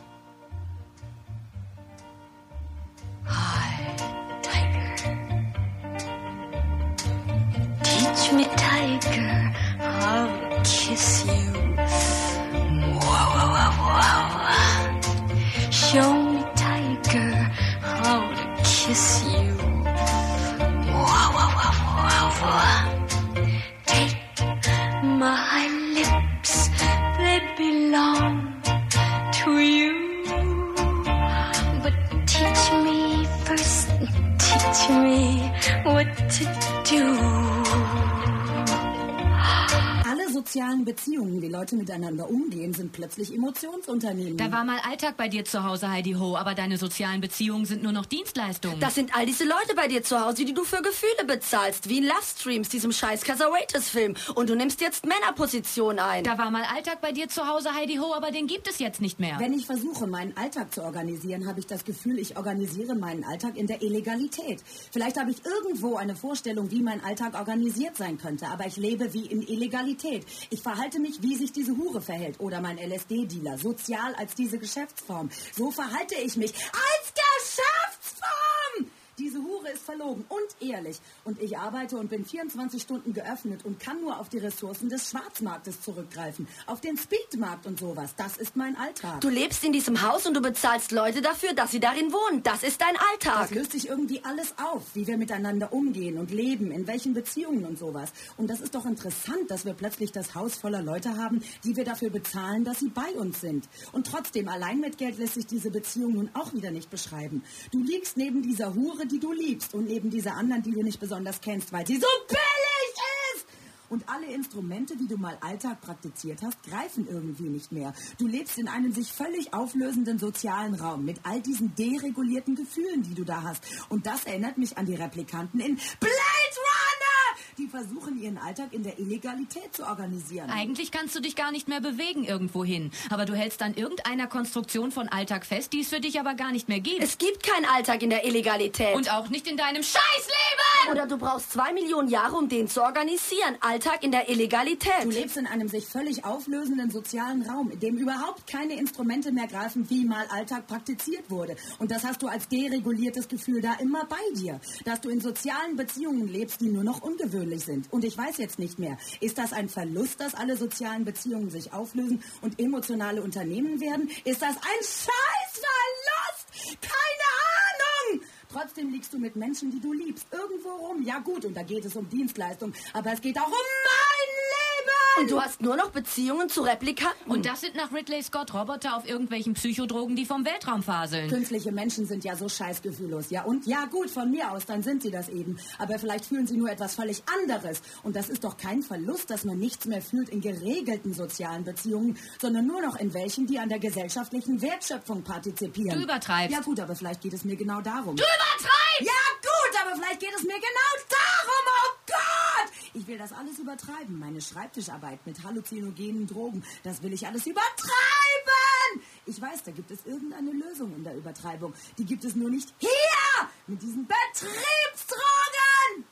Teach me, tiger, how to kiss you. Wow, wow, wow, wow. Show me, tiger, how to kiss you. Wow, wow, wow, wow, wow. Take my lips, they belong to you. But teach me first, teach me what to do. Alle sozialen Beziehungen, wie Leute miteinander umgehen, sind plötzlich Emotionsunternehmen. Da war mal Alltag bei dir zu Hause, Heidi Ho, aber deine sozialen Beziehungen sind nur noch Dienstleistungen. Das sind all diese Leute bei dir zu Hause, die du für Gefühle bezahlst, wie in Love Streams, diesem scheiß Cazawaiters-Film. Und du nimmst jetzt Männerposition ein. Da war mal Alltag bei dir zu Hause, Heidi Ho, aber den gibt es jetzt nicht mehr. Wenn ich versuche, meinen Alltag zu organisieren, habe ich das Gefühl, ich organisiere meinen Alltag in der Illegalität. Vielleicht habe ich irgendwo eine Vorstellung, wie mein Alltag organisiert sein könnte, aber ich lebe wie in Illegalität. Ich verhalte mich, wie sich diese Hure verhält. Oder mein LSD-Dealer. Sozial als diese Geschäftsform. So verhalte ich mich. Als Geschäftsform! Diese Hure ist verlogen und ehrlich. Und ich arbeite und bin 24 Stunden geöffnet und kann nur auf die Ressourcen des Schwarzmarktes zurückgreifen. Auf den Speedmarkt und sowas. Das ist mein Alltag. Du lebst in diesem Haus und du bezahlst Leute dafür, dass sie darin wohnen. Das ist dein Alltag. Das löst sich irgendwie alles auf, wie wir miteinander umgehen und leben, in welchen Beziehungen und sowas. Und das ist doch interessant, dass wir plötzlich das Haus voller Leute haben, die wir dafür bezahlen, dass sie bei uns sind. Und trotzdem, allein mit Geld lässt sich diese Beziehung nun auch wieder nicht beschreiben. Du liegst neben dieser Hure, die du liebst, und neben dieser anderen, die du nicht besonders kennst, weil sie so billig ist. Und alle Instrumente, die du mal Alltag praktiziert hast, greifen irgendwie nicht mehr. Du lebst in einem sich völlig auflösenden sozialen Raum mit all diesen deregulierten Gefühlen, die du da hast. Und das erinnert mich an die Replikanten in Blade Runner! Die versuchen, ihren Alltag in der Illegalität zu organisieren. Eigentlich kannst du dich gar nicht mehr bewegen irgendwo hin. Aber du hältst an irgendeiner Konstruktion von Alltag fest, die es für dich aber gar nicht mehr gibt. Es gibt keinen Alltag in der Illegalität. Und auch nicht in deinem Scheißleben! Oder du brauchst 2 Millionen Jahre, um den zu organisieren. Alltag in der Illegalität. Du lebst in einem sich völlig auflösenden sozialen Raum, in dem überhaupt keine Instrumente mehr greifen, wie mal Alltag praktiziert wurde. Und das hast du als dereguliertes Gefühl da immer bei dir. Dass du in sozialen Beziehungen lebst, die nur noch ungewöhnlich sind. Und ich weiß jetzt nicht mehr, ist das ein Verlust, dass alle sozialen Beziehungen sich auflösen und emotionale Unternehmen werden? Ist das ein Scheißverlust? Keine Ahnung! Trotzdem liegst du mit Menschen, die du liebst, irgendwo rum. Ja gut, und da geht es um Dienstleistung, aber es geht auch um mein Leben! Und du hast nur noch Beziehungen zu Replikanten. Und das sind nach Ridley Scott Roboter auf irgendwelchen Psychodrogen, die vom Weltraum faseln. Künstliche Menschen sind ja so scheißgefühllos. Ja und? Ja gut, von mir aus, dann sind sie das eben. Aber vielleicht fühlen sie nur etwas völlig anderes. Und das ist doch kein Verlust, dass man nichts mehr fühlt in geregelten sozialen Beziehungen, sondern nur noch in welchen, die an der gesellschaftlichen Wertschöpfung partizipieren. Du übertreibst. Ja gut, aber vielleicht geht es mir genau darum. Du übertreibst! Ja gut, aber vielleicht geht es mir genau darum. Oh Gott! Ich will das alles übertreiben. Meine Schreibtischarbeit mit halluzinogenen Drogen, das will ich alles übertreiben! Ich weiß, da gibt es irgendeine Lösung in der Übertreibung. Die gibt es nur nicht hier! Mit diesen Betriebsdrogen!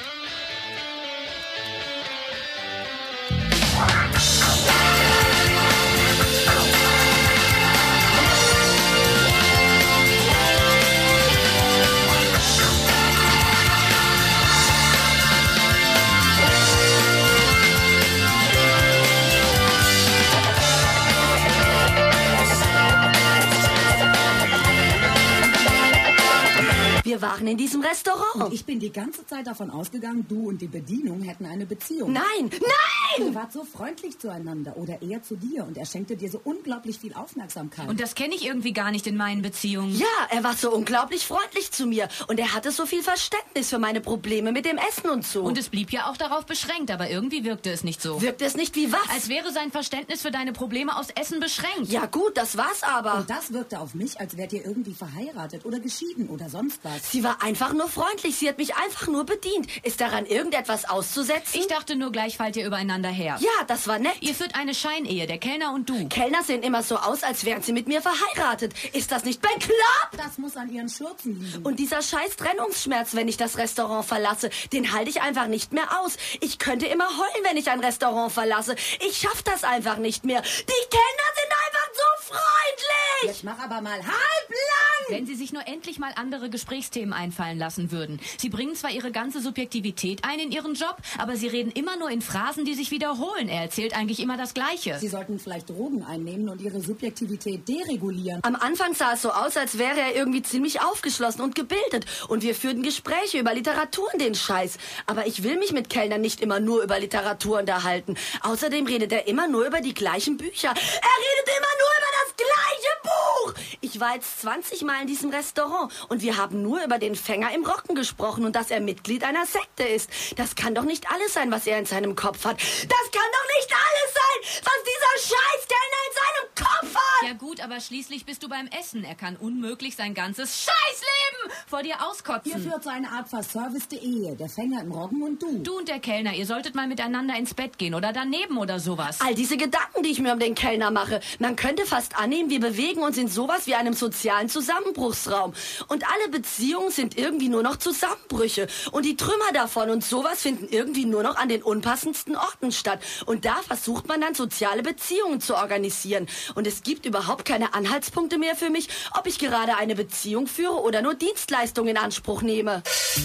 Wir waren in diesem Restaurant. Und ich bin die ganze Zeit davon ausgegangen, du und die Bedienung hätten eine Beziehung. Nein, nein! Ihr wart so freundlich zueinander oder eher zu dir und er schenkte dir so unglaublich viel Aufmerksamkeit. Und das kenne ich irgendwie gar nicht in meinen Beziehungen. Ja, er war so unglaublich freundlich zu mir und er hatte so viel Verständnis für meine Probleme mit dem Essen und so. Und es blieb ja auch darauf beschränkt, aber irgendwie wirkte es nicht so. Wirkte es nicht wie was? Als wäre sein Verständnis für deine Probleme aus Essen beschränkt. Ja gut, das war's aber. Und das wirkte auf mich, als wärt ihr irgendwie verheiratet oder geschieden oder sonst was. Sie war einfach nur freundlich. Sie hat mich einfach nur bedient. Ist daran irgendetwas auszusetzen? Ich dachte nur, gleich fallt ihr übereinander her. Ja, das war nett. Ihr führt eine Scheinehe, der Kellner und du. Kellner sehen immer so aus, als wären sie mit mir verheiratet. Ist das nicht bekloppt? Das muss an ihren Schürzen liegen. Und dieser scheiß Trennungsschmerz, wenn ich das Restaurant verlasse, den halte ich einfach nicht mehr aus. Ich könnte immer heulen, wenn ich ein Restaurant verlasse. Ich schaff das einfach nicht mehr. Die Kellner sind einfach so freundlich. Jetzt mach aber mal halblang. Wenn Sie sich nur endlich mal andere Gesprächsthemen einfallen lassen würden. Sie bringen zwar Ihre ganze Subjektivität ein in Ihren Job, aber Sie reden immer nur in Phrasen, die sich wiederholen. Er erzählt eigentlich immer das Gleiche. Sie sollten vielleicht Drogen einnehmen und Ihre Subjektivität deregulieren. Am Anfang sah es so aus, als wäre er irgendwie ziemlich aufgeschlossen und gebildet. Und wir führten Gespräche über Literatur und den Scheiß. Aber ich will mich mit Kellnern nicht immer nur über Literatur unterhalten. Außerdem redet er immer nur über die gleichen Bücher. Er redet immer nur über das gleiche Buch. Ich war jetzt 20 Mal in diesem Restaurant und wir haben nur über den Fänger im Rocken gesprochen und dass er Mitglied einer Sekte ist. Das kann doch nicht alles sein, was er in seinem Kopf hat. Das kann doch nicht alles sein, was dieser Scheißkellner in seinem Kopf hat! Ja gut, aber schließlich bist du beim Essen. Er kann unmöglich sein ganzes Scheißleben vor dir auskotzen. Ihr führt so eine Art verservicete Ehe. Der Fänger im Roggen und du. Du und der Kellner, ihr solltet mal miteinander ins Bett gehen oder daneben oder sowas. All diese Gedanken, die ich mir um den Kellner mache. Man könnte fast annehmen, wir bewegen uns in sowas wie einem sozialen Zusammenbruchsraum. Und alle Beziehungen sind irgendwie nur noch Zusammenbrüche. Und die Trümmer davon und sowas finden irgendwie nur noch an den unpassendsten Orten statt. Und da versucht man dann soziale Beziehungen zu organisieren. Und es gibt überhaupt keine Anhaltspunkte mehr für mich, ob ich gerade eine Beziehung führe oder nur Dienstleistungen in Anspruch nehme.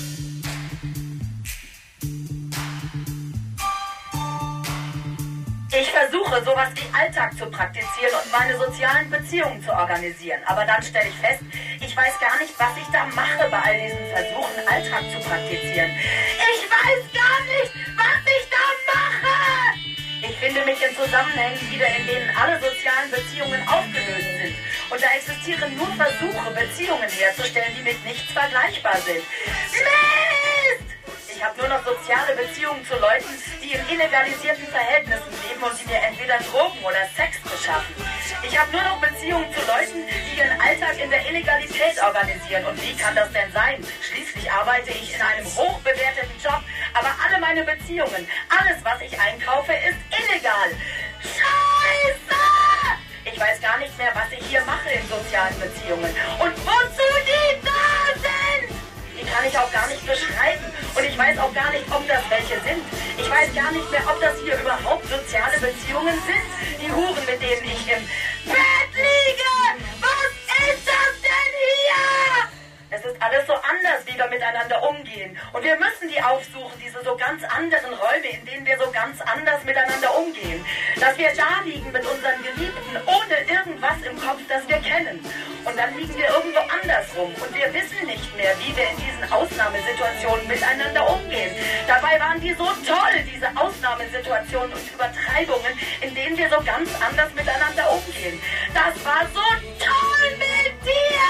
Ich versuche, sowas wie Alltag zu praktizieren und meine sozialen Beziehungen zu organisieren. Aber dann stelle ich fest, ich weiß gar nicht, was ich da mache bei all diesen Versuchen, Alltag zu praktizieren. Ich weiß gar nicht, was ich da mache! Ich finde mich in Zusammenhängen wieder, in denen alle sozialen Beziehungen aufgelöst sind. Und da existieren nur Versuche, Beziehungen herzustellen, die mit nichts vergleichbar sind. Mist! Ich habe nur noch soziale Beziehungen zu Leuten, die in illegalisierten Verhältnissen leben und die mir entweder Drogen oder Sex beschaffen. Ich habe nur noch Beziehungen zu Leuten, die ihren Alltag in der Illegalität organisieren. Und wie kann das denn sein? Schließlich arbeite ich in einem hochbewerteten Job, aber alle meine Beziehungen, alles, was ich einkaufe, ist illegal. Scheiße! Ich weiß gar nicht mehr, was ich hier mache in sozialen Beziehungen und wozu die da sind. Die kann ich auch gar nicht beschreiben. Und ich weiß auch gar nicht, ob das welche sind. Ich weiß gar nicht mehr, ob das hier überhaupt soziale Beziehungen sind. Die Huren, mit denen ich im Bett liege. Was ist das denn hier? Es ist alles so anders, wie wir miteinander umgehen. Und wir müssen die aufsuchen, diese so ganz anderen Räume, in denen wir so ganz anders miteinander umgehen. Dass wir da liegen mit unseren Geliebten, ohne irgendwas im Kopf, das wir kennen. Und dann liegen wir irgendwo andersrum. Und wir wissen nicht mehr, wie wir in diesen Ausnahmesituationen miteinander umgehen. Dabei waren die so toll, diese Ausnahmesituationen und Übertreibungen, in denen wir so ganz anders miteinander umgehen. Das war so toll mit dir!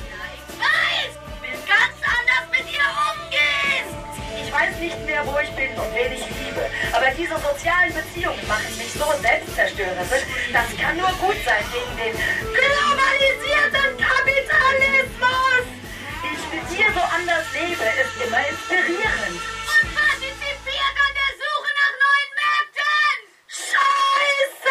Ich will ganz anders mit ihr umgehen. Ich weiß nicht mehr, wo ich bin und wen ich liebe. Aber diese sozialen Beziehungen machen mich so selbstzerstörerisch. Das kann nur gut sein gegen den globalisierten Kapitalismus. Wie ich mit dir so anders lebe, ist immer inspirierend. Und partizipiert an der Suche nach neuen Märkten. Scheiße!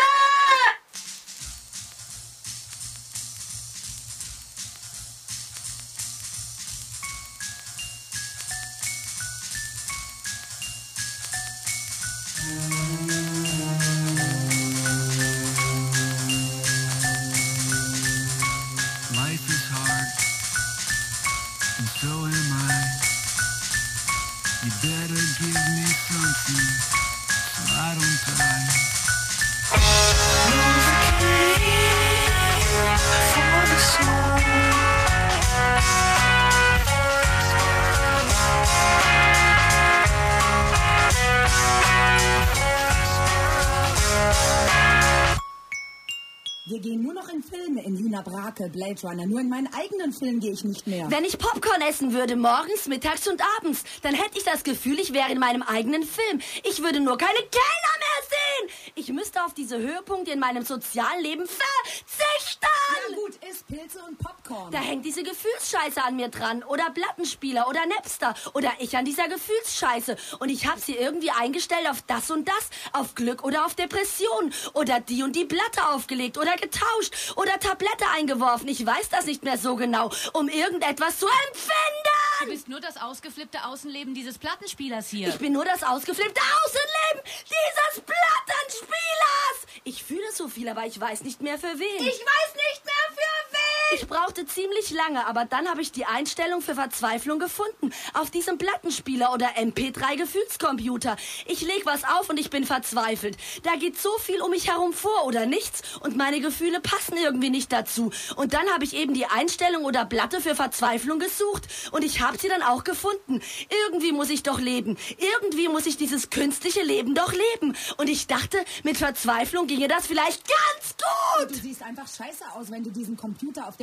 Life is hard, and so am I. You better give me something so I don't die. Wir gehen nur noch in Filme, in Lina Brake, Blade Runner. Nur in meinen eigenen Film gehe ich nicht mehr. Wenn ich Popcorn essen würde, morgens, mittags und abends, dann hätte ich das Gefühl, ich wäre in meinem eigenen Film. Ich würde nur keine Kellner mehr sehen. Ich müsste auf diese Höhepunkte in meinem sozialen Leben verzichten. Ja gut, isst Pilze und Popcorn. Da hängt diese Gefühlsscheiße an mir dran. Oder Plattenspieler oder Napster. Oder ich an dieser Gefühlsscheiße. Und ich habe sie irgendwie eingestellt auf das und das. Auf Glück oder auf Depression. Oder die und die Platte aufgelegt. Oder getauscht. Oder Tablette eingeworfen. Ich weiß das nicht mehr so genau. Um irgendetwas zu empfinden. Du bist nur das ausgeflippte Außenleben dieses Plattenspielers hier. Ich bin nur das ausgeflippte Außenleben dieses Plattenspielers. Ich fühle so viel, aber ich weiß nicht mehr für wen. Ich weiß nicht mehr für wen. Ich brauchte ziemlich lange, aber dann habe ich die Einstellung für Verzweiflung gefunden. Auf diesem Plattenspieler oder MP3-Gefühlscomputer. Ich leg was auf und ich bin verzweifelt. Da geht so viel um mich herum vor oder nichts und meine Gefühle passen irgendwie nicht dazu. Und dann habe ich eben die Einstellung oder Platte für Verzweiflung gesucht und ich habe sie dann auch gefunden. Irgendwie muss ich doch leben. Irgendwie muss ich dieses künstliche Leben doch leben. Und ich dachte, mit Verzweiflung ginge das vielleicht ganz gut. Du siehst einfach scheiße aus, wenn du diesen Computer auf der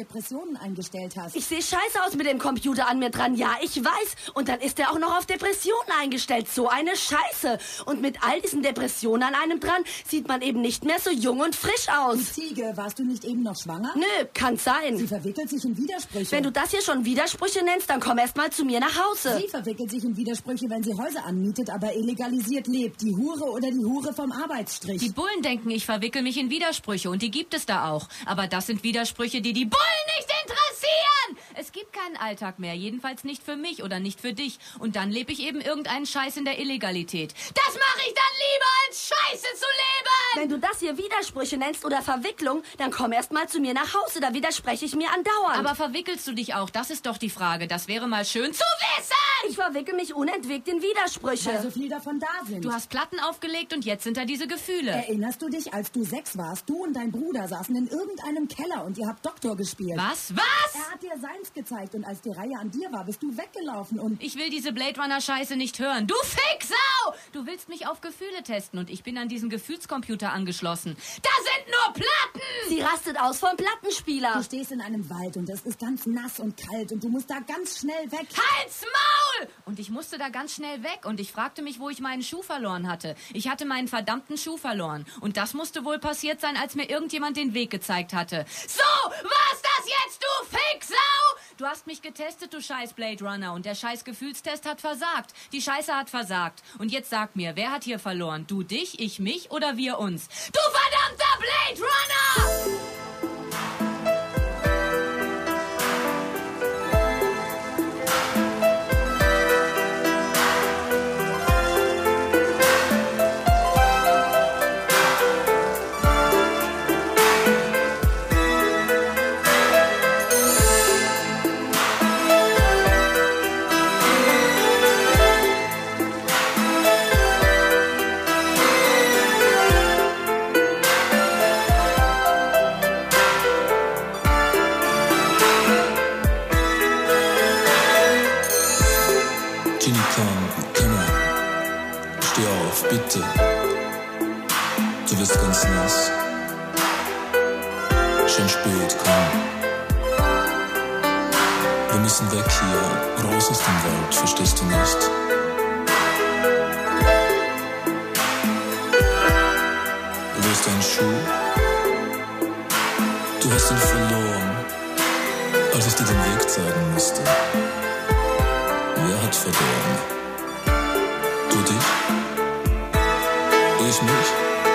Depressionen eingestellt hast. Ich sehe scheiße aus mit dem Computer an mir dran. Ja, ich weiß. Und dann ist er auch noch auf Depressionen eingestellt. So eine Scheiße. Und mit all diesen Depressionen an einem dran sieht man eben nicht mehr so jung und frisch aus. Ziege, warst du nicht eben noch schwanger? Nö, kann sein. Sie verwickelt sich in Widersprüche. Wenn du das hier schon Widersprüche nennst, dann komm erst mal zu mir nach Hause. Sie verwickelt sich in Widersprüche, wenn sie Häuser anmietet, aber illegalisiert lebt. Die Hure oder die Hure vom Arbeitsstrich. Die Bullen denken, ich verwickel mich in Widersprüche und die gibt es da auch. Aber das sind Widersprüche, die Bullen nicht interessieren. Es gibt keinen Alltag mehr, jedenfalls nicht für mich oder nicht für dich. Und dann lebe ich eben irgendeinen Scheiß in der Illegalität. Das mache ich dann lieber, als Scheiße zu leben. Wenn du das hier Widersprüche nennst oder Verwicklung, dann komm erst mal zu mir nach Hause, da widerspreche ich mir andauernd. Aber verwickelst du dich auch? Das ist doch die Frage. Das wäre mal schön zu wissen. Ich verwickel mich unentwegt in Widersprüche. Weil so viel davon da sind. Du hast Platten aufgelegt und jetzt sind da diese Gefühle. Erinnerst du dich, als du 6 warst, du und dein Bruder saßen in irgendeinem Keller und ihr habt Doktor gespielt? Was? Er hat dir seins gezeigt und als die Reihe an dir war, bist du weggelaufen und... Ich will diese Blade Runner Scheiße nicht hören. Du Ficksau! Du willst mich auf Gefühle testen und ich bin an diesen Gefühlscomputer angeschlossen. Da sind nur Platten! Sie rastet aus vom Plattenspieler. Du stehst in einem Wald und es ist ganz nass und kalt und du musst da ganz schnell weg. Halt's Maul! Und ich musste da ganz schnell weg und ich fragte mich, wo ich meinen Schuh verloren hatte. Ich hatte meinen verdammten Schuh verloren. Und das musste wohl passiert sein, als mir irgendjemand den Weg gezeigt hatte. So, war's das jetzt, du Ficksau? Du hast mich getestet, du scheiß Blade Runner. Und der scheiß Gefühlstest hat versagt. Die Scheiße hat versagt. Und jetzt sag mir, wer hat hier verloren? Du dich, ich mich oder wir uns? Du verdammter Blade Runner! Bitte, du wirst ganz nass. Schon spät, komm. Wir müssen weg hier, raus aus dem Wald, verstehst du nicht? Wo ist dein Schuh? Du hast ihn verloren, als ich dir den Weg zeigen musste. Wer hat verloren? Du dich? Ich mich?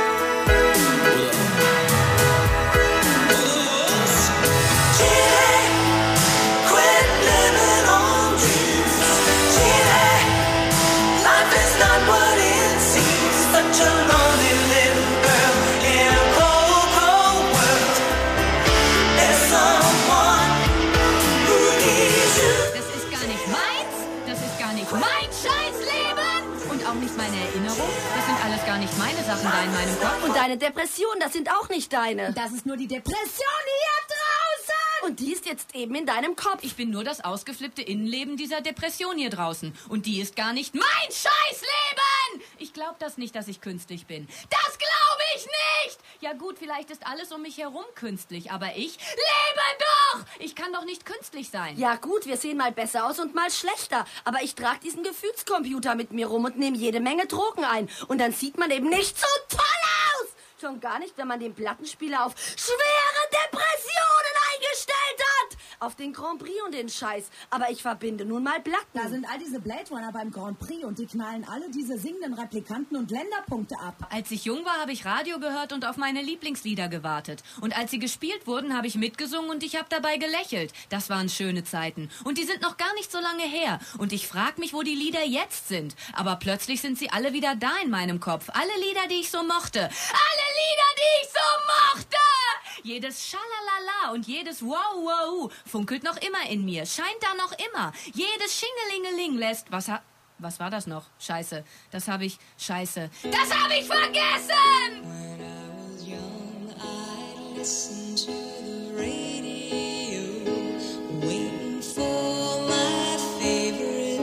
Meine Sachen da in meinem Kopf. Und deine Depression, das sind auch nicht deine. Das ist nur die Depression hier draußen. Und die ist jetzt eben in deinem Kopf. Ich bin nur das ausgeflippte Innenleben dieser Depression hier draußen. Und die ist gar nicht mein Scheißleben! Ich glaube das nicht, dass ich künstlich bin. Das glaube ich nicht! Ja gut, vielleicht ist alles um mich herum künstlich, aber ich lebe doch! Ich kann doch nicht künstlich sein. Ja gut, wir sehen mal besser aus und mal schlechter. Aber ich trage diesen Gefühlscomputer mit mir rum und nehme jede Menge Drogen ein. Und dann sieht man eben nicht so toll aus! Schon gar nicht, wenn man den Plattenspieler auf schwere Depressionen eingestellt hat. Auf den Grand Prix und den Scheiß. Aber ich verbinde nun mal Platten. Da sind all diese Blade Runner beim Grand Prix und die knallen alle diese singenden Replikanten und Länderpunkte ab. Als ich jung war, habe ich Radio gehört und auf meine Lieblingslieder gewartet. Und als sie gespielt wurden, habe ich mitgesungen und ich habe dabei gelächelt. Das waren schöne Zeiten. Und die sind noch gar nicht so lange her. Und ich frage mich, wo die Lieder jetzt sind. Aber plötzlich sind sie alle wieder da in meinem Kopf. Alle Lieder, die ich so mochte. Alle Lieder, die ich so mochte! Jedes Schalalala und jedes Wow-Wow funkelt noch immer in mir. Scheint da noch immer. Jedes Schingelingeling lässt... Was war das noch? Scheiße. Das habe ich... Scheiße. Das habe ich vergessen! When I was young, I'd listen to the radio, waiting for my favorite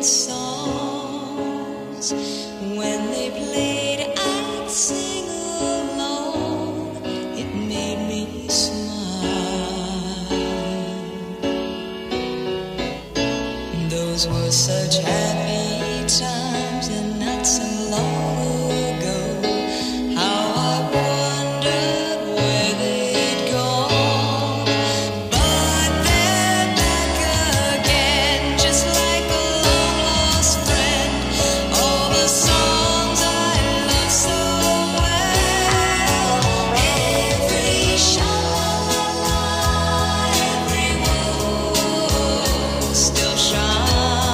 songs. When they played, I'd sing along. It made me smile. Those were such happy times and not so long ago. How I wondered where they'd gone. But they're back again, just like a long-lost friend. All the songs I love so well. Every sha-la-la-la, every woo still shines.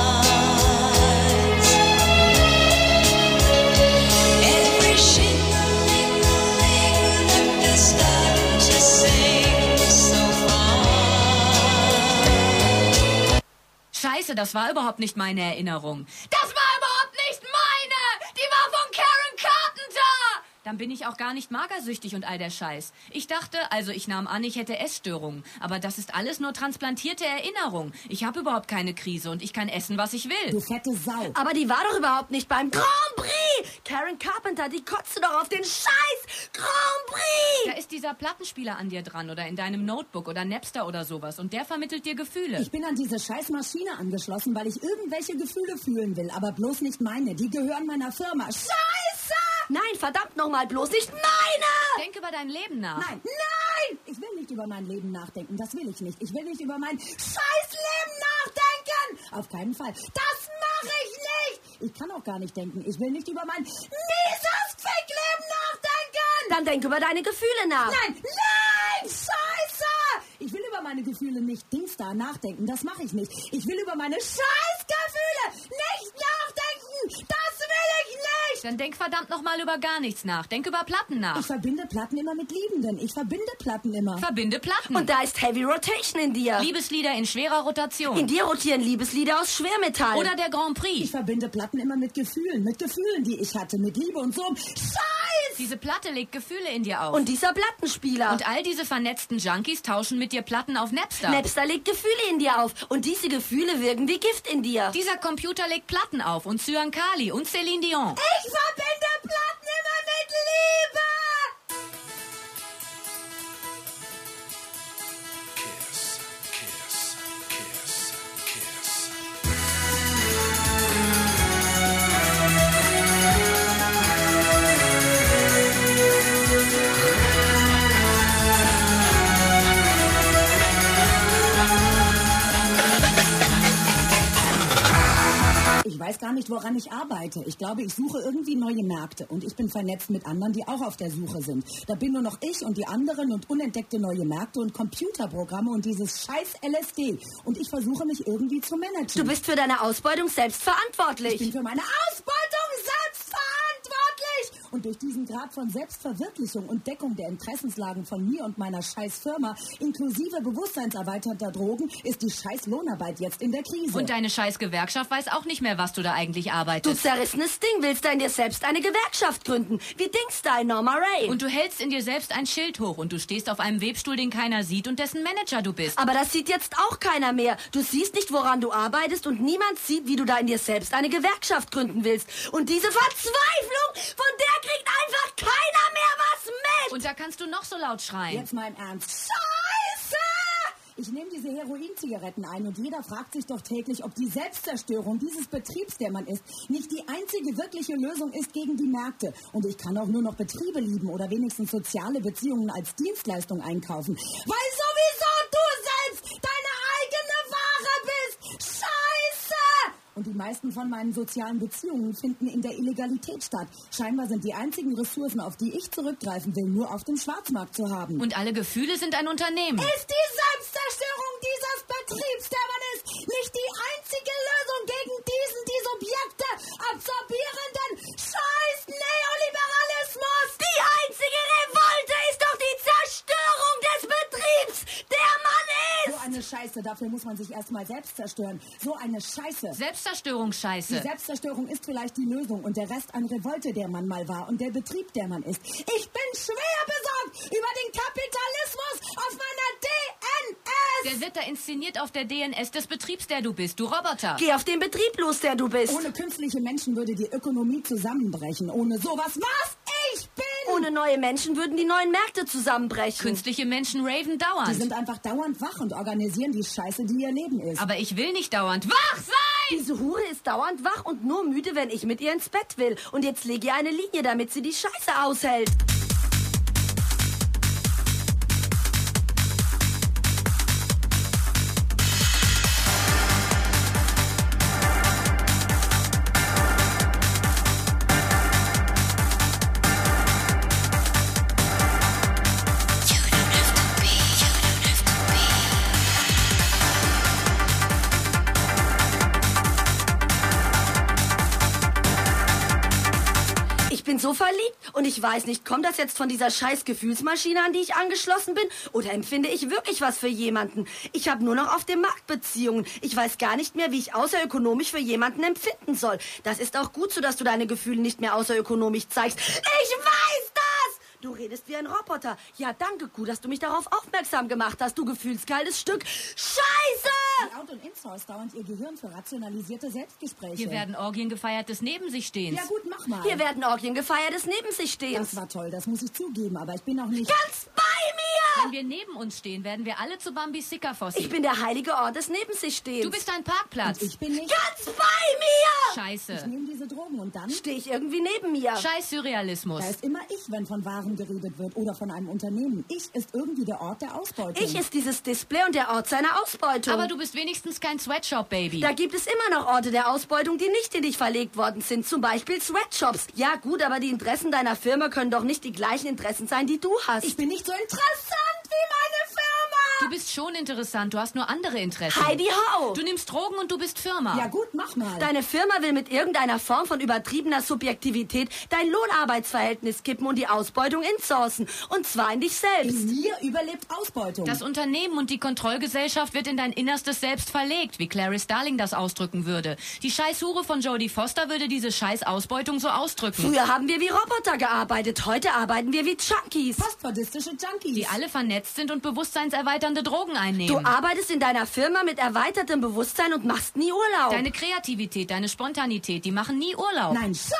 Every shing-a-ling-a-ling that they start to sing so fine. Scheiße, das war überhaupt nicht meine Erinnerung. Das war überhaupt nicht meine! Die war von Karen Carpenter! Dann bin ich auch gar nicht magersüchtig und all der Scheiß. Ich dachte, also ich nahm an, ich hätte Essstörungen. Aber das ist alles nur transplantierte Erinnerung. Ich habe überhaupt keine Krise und ich kann essen, was ich will. Du fette Sau. Aber die war doch überhaupt nicht beim Grand Prix. Karen Carpenter, die kotzte doch auf den Scheiß Grand Prix. Da ist dieser Plattenspieler an dir dran oder in deinem Notebook oder Napster oder sowas und der vermittelt dir Gefühle. Ich bin an diese scheiß Maschine angeschlossen, weil ich irgendwelche Gefühle fühlen will, aber bloß nicht meine. Die gehören meiner Firma. Scheiße! Nein, verdammt nochmal, bloß nicht meine! Denk über dein Leben nach. Nein, nein! Ich will nicht über mein Leben nachdenken, das will ich nicht. Ich will nicht über mein scheiß Leben nachdenken! Auf keinen Fall. Das mache ich nicht! Ich kann auch gar nicht denken. Ich will nicht über mein mieses Fickleben nachdenken! Dann denk über deine Gefühle nach. Nein, nein! Scheiße! Ich will über meine Gefühle nicht Dingsda nachdenken, das mache ich nicht. Ich will über meine Scheißgefühle nicht nachdenken! Das will ich nicht! Dann denk verdammt nochmal über gar nichts nach. Denk über Platten nach. Ich verbinde Platten immer mit Liebenden. Ich verbinde Platten immer. Verbinde Platten. Und da ist Heavy Rotation in dir. Liebeslieder in schwerer Rotation. In dir rotieren Liebeslieder aus Schwermetall. Oder der Grand Prix. Ich verbinde Platten immer mit Gefühlen, die ich hatte, mit Liebe und so. Scheiß! Diese Platte legt Gefühle in dir auf. Und dieser Plattenspieler. Und all diese vernetzten Junkies tauschen mit dir Platten auf Napster. Napster legt Gefühle in dir auf. Und diese Gefühle wirken wie Gift in dir. Dieser Computer legt Platten auf. Und Cyankali und Celine Dion. Ich verbinde Platten immer mit Liebe! Kiss, kiss, kiss, kiss. Ich weiß gar nicht, woran ich arbeite. Ich glaube, ich suche irgendwie neue Märkte. Und ich bin vernetzt mit anderen, die auch auf der Suche sind. Da bin nur noch ich und die anderen und unentdeckte neue Märkte und Computerprogramme und dieses scheiß LSD. Und ich versuche mich irgendwie zu managen. Du bist für deine Ausbeutung selbst verantwortlich. Ich bin für meine Ausbeutung selbst verantwortlich! Und durch diesen Grad von Selbstverwirklichung und Deckung der Interessenslagen von mir und meiner scheiß Firma, inklusive bewusstseinserweiterter Drogen, ist die scheiß Lohnarbeit jetzt in der Krise. Und deine scheiß Gewerkschaft weiß auch nicht mehr, was du da eigentlich Du arbeitest. zerrissenes Ding, willst da in dir selbst eine Gewerkschaft gründen. Wie Dingstein, Norma Ray. Und du hältst in dir selbst ein Schild hoch und du stehst auf einem Webstuhl, den keiner sieht und dessen Manager du bist. Aber das sieht jetzt auch keiner mehr. Du siehst nicht, woran du arbeitest und niemand sieht, wie du da in dir selbst eine Gewerkschaft gründen willst. Und diese Verzweiflung, von der kriegt einfach keiner mehr was mit. Und da kannst du noch so laut schreien. Jetzt mal im Ernst. Scheiße! Ich nehme diese Heroin-Zigaretten ein und jeder fragt sich doch täglich, ob die Selbstzerstörung dieses Betriebs, der man ist, nicht die einzige wirkliche Lösung ist gegen die Märkte. Und ich kann auch nur noch Betriebe lieben oder wenigstens soziale Beziehungen als Dienstleistung einkaufen. Weil sowieso du selbst deine eigene Ware bist. Scheiße! Und die meisten von meinen sozialen Beziehungen finden in der Illegalität statt. Scheinbar sind die einzigen Ressourcen, auf die ich zurückgreifen will, nur auf dem Schwarzmarkt zu haben. Und alle Gefühle sind ein Unternehmen. Ist die Selbstzerstörung dieses Betriebs, der man ist, nicht die einzige Lösung gegen diesen die Subjekte absorbierenden scheiß Neoliberalismus? Die einzige Revolte ist doch die Zerstörung des Betriebs, der man So ist. eine Scheiße, dafür muss man sich erstmal selbst zerstören. So eine Scheiße. Die Selbstzerstörungsscheiße. Selbstzerstörung ist vielleicht die Lösung und der Rest eine Revolte, der man mal war und der Betrieb, der man ist. Ich bin schwer besorgt über den Kapitalismus auf meiner DNS. Der wird da inszeniert auf der DNS des Betriebs, der du bist, du Roboter. Geh auf den Betrieb los, der du bist. Ohne künstliche Menschen würde die Ökonomie zusammenbrechen. Ohne sowas, was ich bin. Ohne neue Menschen würden die neuen Märkte zusammenbrechen. Künstliche Menschen raven Die dauernd. sind einfach dauernd wach und organisieren die Scheiße, die ihr Leben ist. Aber ich will nicht dauernd wach sein! Diese Hure ist dauernd wach und nur müde, wenn ich mit ihr ins Bett will. Und jetzt lege ihr eine Linie, damit sie die Scheiße aushält. Ich bin so verliebt und ich weiß nicht, kommt das jetzt von dieser scheiß Gefühlsmaschine, an die ich angeschlossen bin? Oder empfinde ich wirklich was für jemanden? Ich habe nur noch auf dem Markt Beziehungen. Ich weiß gar nicht mehr, wie ich außerökonomisch für jemanden empfinden soll. Das ist auch gut so, dass du deine Gefühle nicht mehr außerökonomisch zeigst. Ich weiß das! Du redest wie ein Roboter. Ja, danke, gut, dass du mich darauf aufmerksam gemacht hast, du gefühlskaltes Stück. Scheiße! Die Out- und Insource dauernd ihr Gehirn für rationalisierte Selbstgespräche. Hier werden Orgien gefeiert des Neben sich Stehens. Ja gut, mach mal. Hier werden Orgien gefeiert des Neben sich Stehens. Das war toll, das muss ich zugeben, aber ich bin auch nicht... Ganz bei mir! Wenn wir neben uns stehen, werden wir alle zu Bambi Sickerfossi. Ich bin der heilige Ort des Neben sich Stehens. Du bist ein Parkplatz. Und ich bin nicht... Ganz bei mir! Scheiße. Ich nehme diese Drogen und dann... Stehe ich irgendwie neben mir. Scheiß Surrealismus. Da ist immer ich, wenn von Waren geredet wird oder von einem Unternehmen. Ich ist irgendwie der Ort der Ausbeutung. Ich ist dieses Display und der Ort seiner Ausbeutung. Aber du bist wenigstens kein Sweatshop-Baby. Da gibt es immer noch Orte der Ausbeutung, die nicht in dich verlegt worden sind. Zum Beispiel Sweatshops. Ja gut, aber die Interessen deiner Firma können doch nicht die gleichen Interessen sein, die du hast. Ich bin nicht so interessant wie meine Firma. Du bist schon interessant, du hast nur andere Interessen. Heidi Ho! Du nimmst Drogen und du bist Firma. Ja gut, mach mal. Deine Firma will mit irgendeiner Form von übertriebener Subjektivität dein Lohnarbeitsverhältnis kippen und die Ausbeutung insourcen. Und zwar in dich selbst. In mir überlebt Ausbeutung. Das Unternehmen und die Kontrollgesellschaft wird in dein innerstes Selbst verlegt, wie Clarice Starling das ausdrücken würde. Die Scheißhure von Jodie Foster würde diese Scheißausbeutung so ausdrücken. Früher haben wir wie Roboter gearbeitet, heute arbeiten wir wie Junkies. Postfordistische Junkies. Die alle vernetzt sind und bewusstseinserweiternde Drogen einnehmen. Du arbeitest in deiner Firma mit erweitertem Bewusstsein und machst nie Urlaub. Deine Kreativität, deine Spontanität, die machen nie Urlaub. Nein, Scheiße!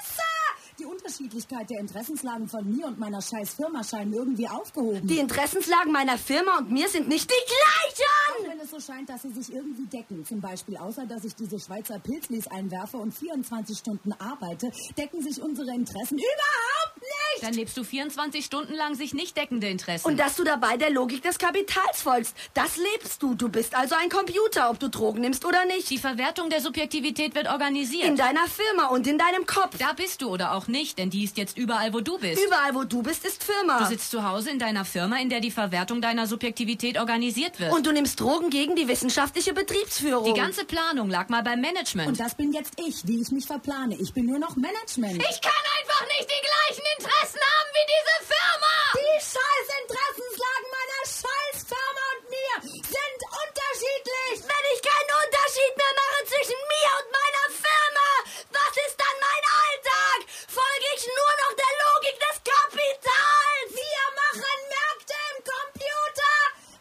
Die Unterschiedlichkeit der Interessenslagen von mir und meiner scheiß Firma scheinen irgendwie aufgehoben. Die Interessenslagen meiner Firma und mir sind nicht die Auch gleichen! wenn es so scheint, dass sie sich irgendwie decken. Zum Beispiel, außer dass ich diese Schweizer Pilzlis einwerfe und 24 Stunden arbeite, decken sich unsere Interessen überhaupt nicht! Dann lebst du 24 Stunden lang sich nicht deckende Interessen. Und dass du dabei der Logik des Kapitals folgst, das lebst du. Du bist also ein Computer, ob du Drogen nimmst oder nicht. Die Verwertung der Subjektivität wird organisiert. In deiner Firma und in deinem Kopf. Da bist du oder auch nicht, denn die ist jetzt überall, wo du bist. Überall, wo du bist, ist Firma. Du sitzt zu Hause in deiner Firma, in der die Verwertung deiner Subjektivität organisiert wird. Und du nimmst Drogen gegen die wissenschaftliche Betriebsführung. Die ganze Planung lag mal beim Management. Und das bin jetzt ich, wie ich mich verplane. Ich bin nur noch Management. Ich kann einfach nicht die gleichen Interessen haben wie diese Firma! Die scheiß Interessenslagen meiner scheiß Firma und mir sind unterschiedlich! Wenn ich keinen Unterschied mehr mache zwischen mir und meiner Firma, was ist dann mein Alltag? Folge ich nur noch der Logik des Kapitals? Wir machen Märkte im Computer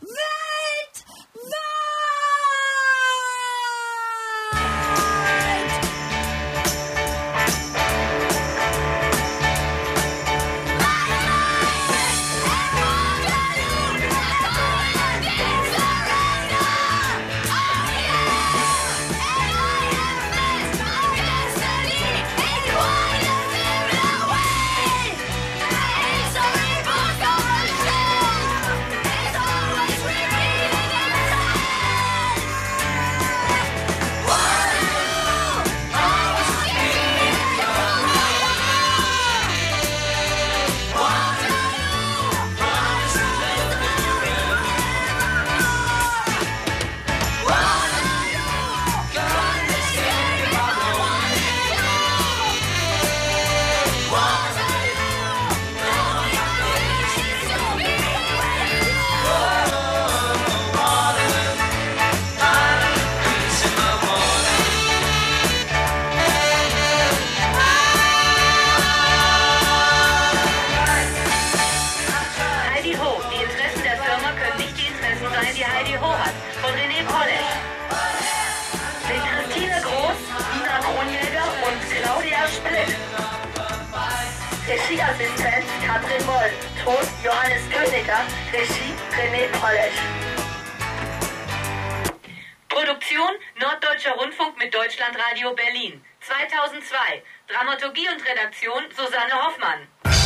weltweit! Heidi Ho. Die Interessen der Firma können nicht die Interessen sein, die Heidi Ho hat. Von René Polesch. Mit Christine Groß, Nina Kronjäger und Claudia Splitt. Regieassistenz Katrin Moll. Ton Johannes Königer. Regie René Polesch. Produktion Produktion Norddeutscher Rundfunk mit Deutschlandradio Berlin. 2002. Dramaturgie und Redaktion Susanne Hoffmann.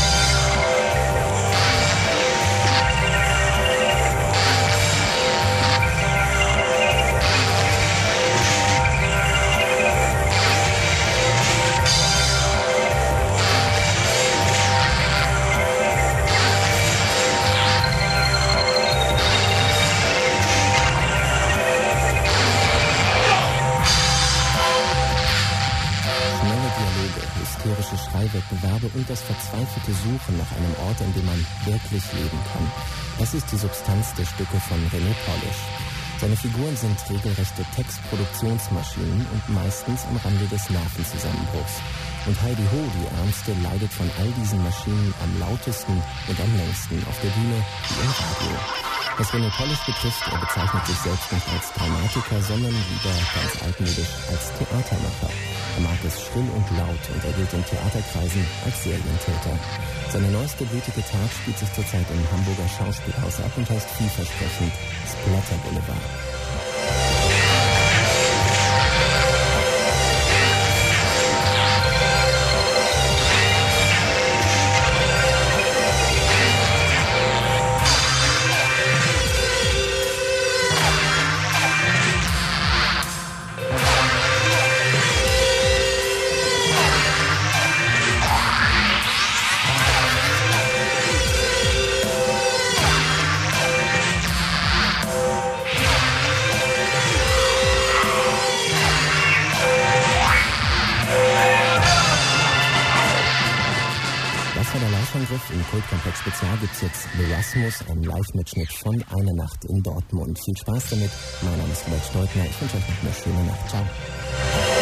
hysterische Schreiwettbewerbe und das verzweifelte Suchen nach einem Ort, an dem man wirklich leben kann. Das ist die Substanz der Stücke von René Polish. Seine Figuren sind regelrechte Textproduktionsmaschinen und meistens am Rande des Nervenzusammenbruchs. Und Heidi Ho, die Ärmste, leidet von all diesen Maschinen am lautesten und am längsten auf der Bühne wie im Radio. Was René Polish betrifft, er bezeichnet sich selbst nicht als Dramatiker, sondern lieber ganz altmodisch als Theatermacher. Er mag es schrill und laut und er gilt in Theaterkreisen als Serientäter. Seine neueste blutige Tat spielt sich zurzeit im Hamburger Schauspielhaus ab und heißt vielversprechend Splatter Boulevard. Im Kultkomplex Spezial gibt es jetzt Erasmus, ein Live-Mitschnitt von Eine Nacht in Dortmund. Viel Spaß damit. Mein Name ist Robert Steutner. Ich wünsche euch noch eine schöne Nacht. Ciao.